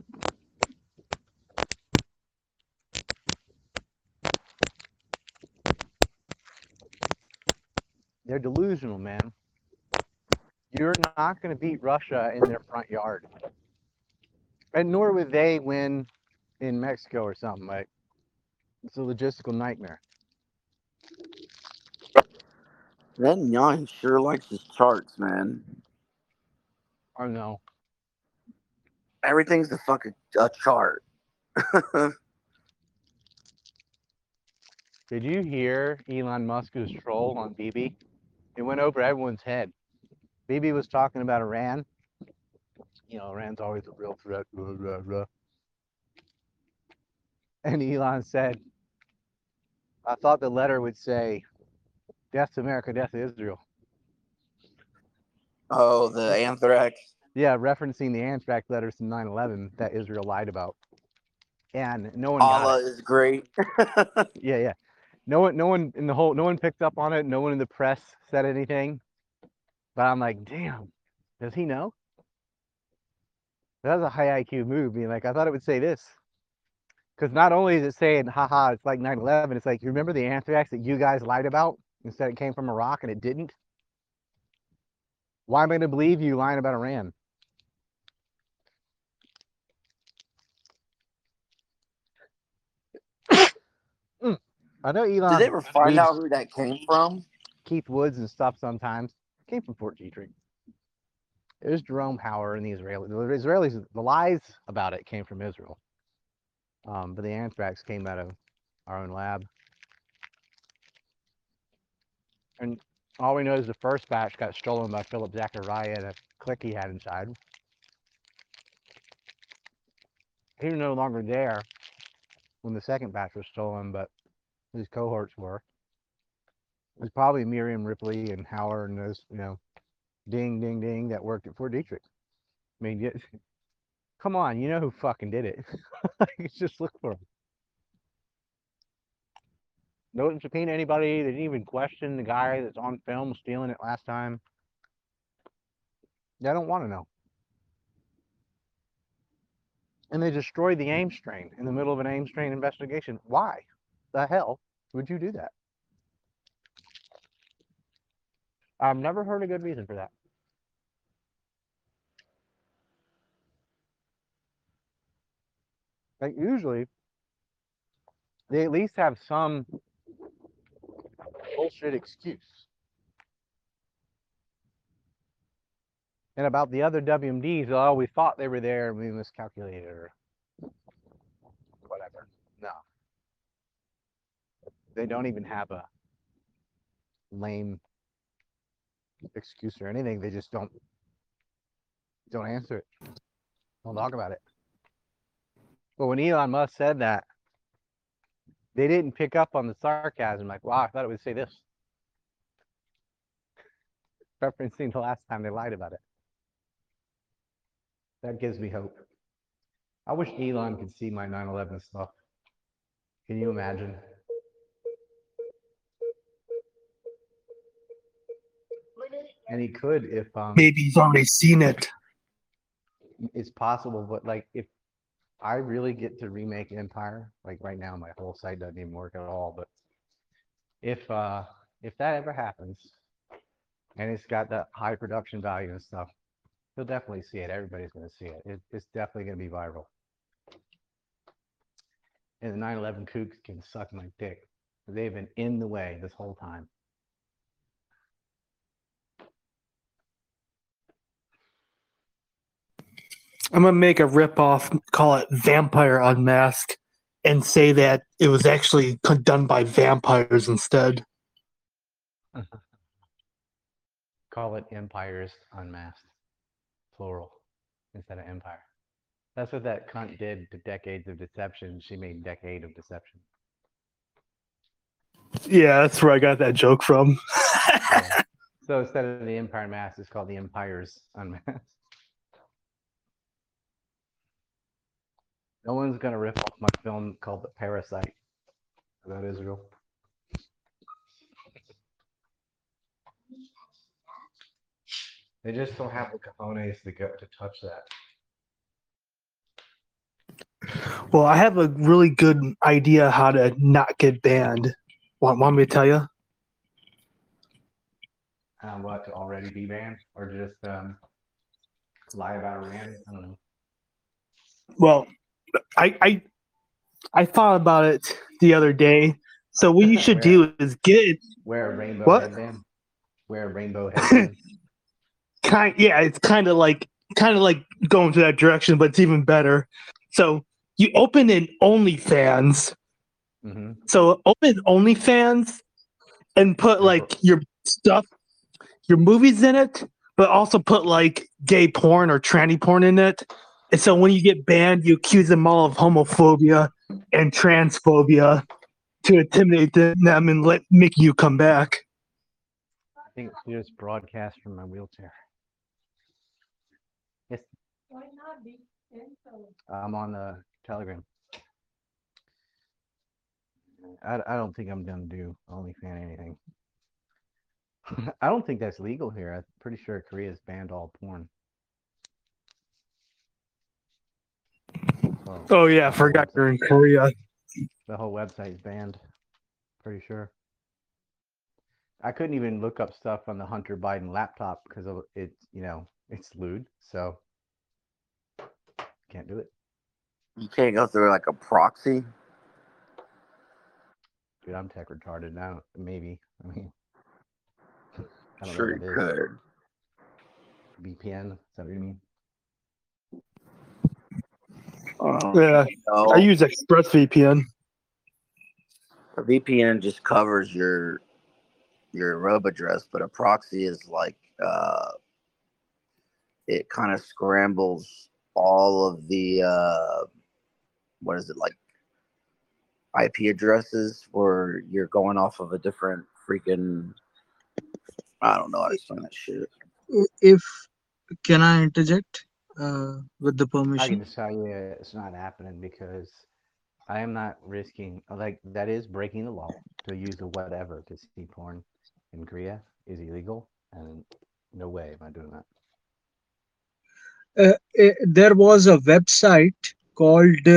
They're delusional, man. You're not going to beat Russia in their front yard, and nor would they win in Mexico or something. Like, it's a logistical nightmare. Netanyahu sure likes his charts, man. I know. Everything's a chart. Did you hear Elon Musk's troll on BB? It went over everyone's head. BB was talking about Iran. You know, Iran's always a real threat. Blah, blah, blah. And Elon said, I thought the letter would say, death to America, death to Israel. Oh, the anthrax. Yeah, referencing the anthrax letters from 9/11 that Israel lied about. And no one got Allah it. is great. Yeah. No one in the whole, no one picked up on it. No one in the press said anything. But I'm like, damn, does he know? That was a high IQ move, being like, I thought it would say this. Because not only is it saying, haha, it's like 9/11, it's like, you remember the anthrax that you guys lied about? Instead, it came from Iraq and it didn't. Why am I going to believe you lying about Iran? I know Did Elon they ever find reads out who that came from? Keith Woods and stuff sometimes. It came from Fort Detrick. It was Jerome Hauer and the Israelis. The lies about it came from Israel. But the anthrax came out of our own lab. And all we know is the first batch got stolen by Philip Zachariah and a clique he had inside. He was no longer there when the second batch was stolen, but his cohorts were. It was probably Miriam Ripley and Hauer and those, Ding, ding, ding. That worked at Fort Detrick. I mean, come on, you know who fucking did it. Just look for him. No subpoena anybody. They didn't even question the guy that's on film stealing it last time. They don't want to know. And they destroyed the Ames strain in the middle of an Ames strain investigation. Why the hell would you do that? I've never heard a good reason for that. Like usually, they at least have some bullshit excuse. And about the other WMDs, oh, we thought they were there and we miscalculated or whatever. No. They don't even have a lame excuse or anything. They just don't answer it. Don't talk about it. But when Elon Musk said that, they didn't pick up on the sarcasm. Like, wow, I thought it would say this. Referencing the last time they lied about it. That gives me hope. I wish Elon could see my 9/11 stuff. Can you imagine? And he could if Maybe he's already seen it. it's possible, but like if I really get to remake Empire, like right now my whole site doesn't even work at all, but if that ever happens and it's got that high production value and stuff, he'll definitely see it. Everybody's going to see it. It's definitely going to be viral. And the 9/11 kooks can suck my dick. They've been in the way this whole time. I'm gonna make a ripoff, call it Vampire Unmasked, and say that it was actually done by vampires instead. Call it Empires Unmasked, plural, instead of Empire. That's what that cunt did to Decades of Deception. She made Decade of Deception. Yeah, that's where I got that joke from. Yeah. So instead of the Empire Unmasked, it's called the Empires Unmasked. No one's gonna rip off my film called The Parasite about Israel. They just don't have the cojones to touch that. Well, I have a really good idea how to not get banned. Want me to tell you? What, to already be banned or just lie about Iran? I don't know. Well, I thought about it the other day. So what you should do is get Wear a rainbow what? headband. Wear a rainbow headband. It's kind of like going to that direction, but it's even better. So you open an OnlyFans. Mm-hmm. So open OnlyFans and put like your stuff, your movies in it, but also put like gay porn or tranny porn in it. And so when you get banned, you accuse them all of homophobia and transphobia to intimidate them and make you come back. I think it's just broadcast from my wheelchair. Yes. Why not be info? I'm on the Telegram. I don't think I'm gonna do OnlyFans anything. I don't think that's legal here. I'm pretty sure Korea's banned all porn. So Oh yeah, I forgot you're in Korea. the whole website's banned. Pretty sure. I couldn't even look up stuff on the Hunter Biden laptop because of it, it's lewd. So can't do it. You can't go through like a proxy. Dude, I'm tech retarded now. Maybe. I mean, I don't Sure, know you what it is. could. VPN. Is that what you mean? Yeah, No, I use ExpressVPN. a VPN just covers your web address, but a proxy is like it kind of scrambles all of the what is it, like IP addresses where you're going off of a different freaking, I don't know how to explain that shit. if can I interject with the I can permission? just tell you it's not happening because I am not risking like that is breaking the law to use the whatever to see porn in Korea is illegal, and no way am I doing that. There was a website called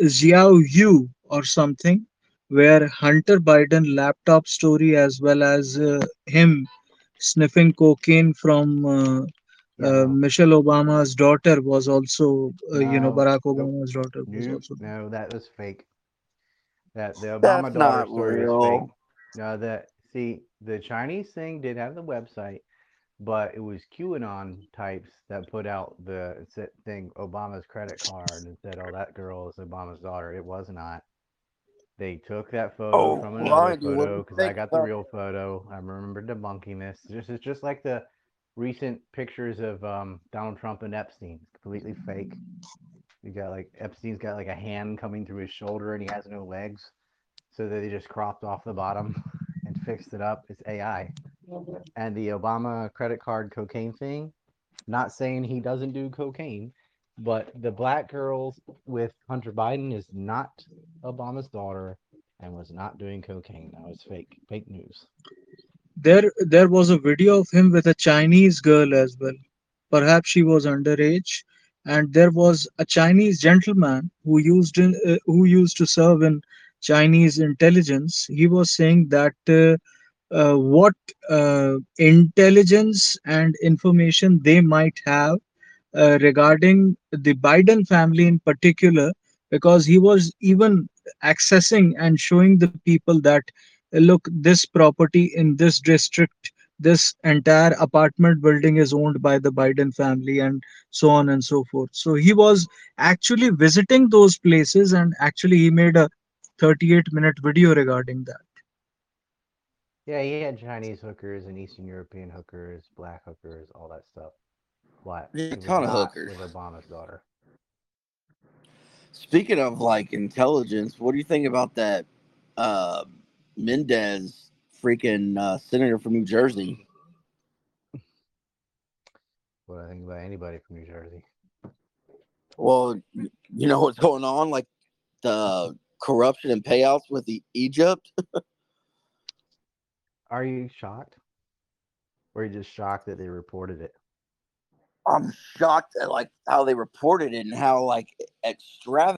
Xiaoyu or something, where Hunter Biden laptop story as well as him sniffing cocaine from Yeah, no, Michelle Obama's daughter was also, no, Barack nope, Obama's daughter was nope, also. no, that was fake. That the Obama That's daughter not story was fake. real. No, that see the Chinese thing did have the website, but it was QAnon types that put out the thing Obama's credit card and said, "Oh, that girl is Obama's daughter." It was not. They took that photo Oh, from another Ryan, what do photo you because I think got the about? real photo. I remember debunking this. It's just like the recent pictures of Donald Trump and Epstein. It's completely fake. You got like Epstein's got like a hand coming through his shoulder and he has no legs, so they just cropped off the bottom and fixed it up. It's AI. And the Obama credit card cocaine thing, not saying he doesn't do cocaine, but the black girls with Hunter Biden is not Obama's daughter and was not doing cocaine. That was fake. Fake news. There was a video of him with a Chinese girl as well. Perhaps she was underage, and there was a Chinese gentleman who used to serve in Chinese intelligence. He was saying that what intelligence and information they might have regarding the Biden family in particular, because he was even accessing and showing the people that look, this property in this district, this entire apartment building is owned by the Biden family, and so on and so forth. So he was actually visiting those places, and actually he made a 38-minute video regarding that. Yeah, he had Chinese hookers and Eastern European hookers, black hookers, all that stuff. But A it was ton of not hookers. with Obama's daughter. Speaking of like intelligence, what do you think about that uh, Mendez freaking senator from New Jersey? What I think about anybody from New Jersey. Well, you know what's going on, like the corruption and payouts with the Egypt. Are you shocked? Or are you just shocked that they reported it? I'm shocked at like how they reported it and how like extravagant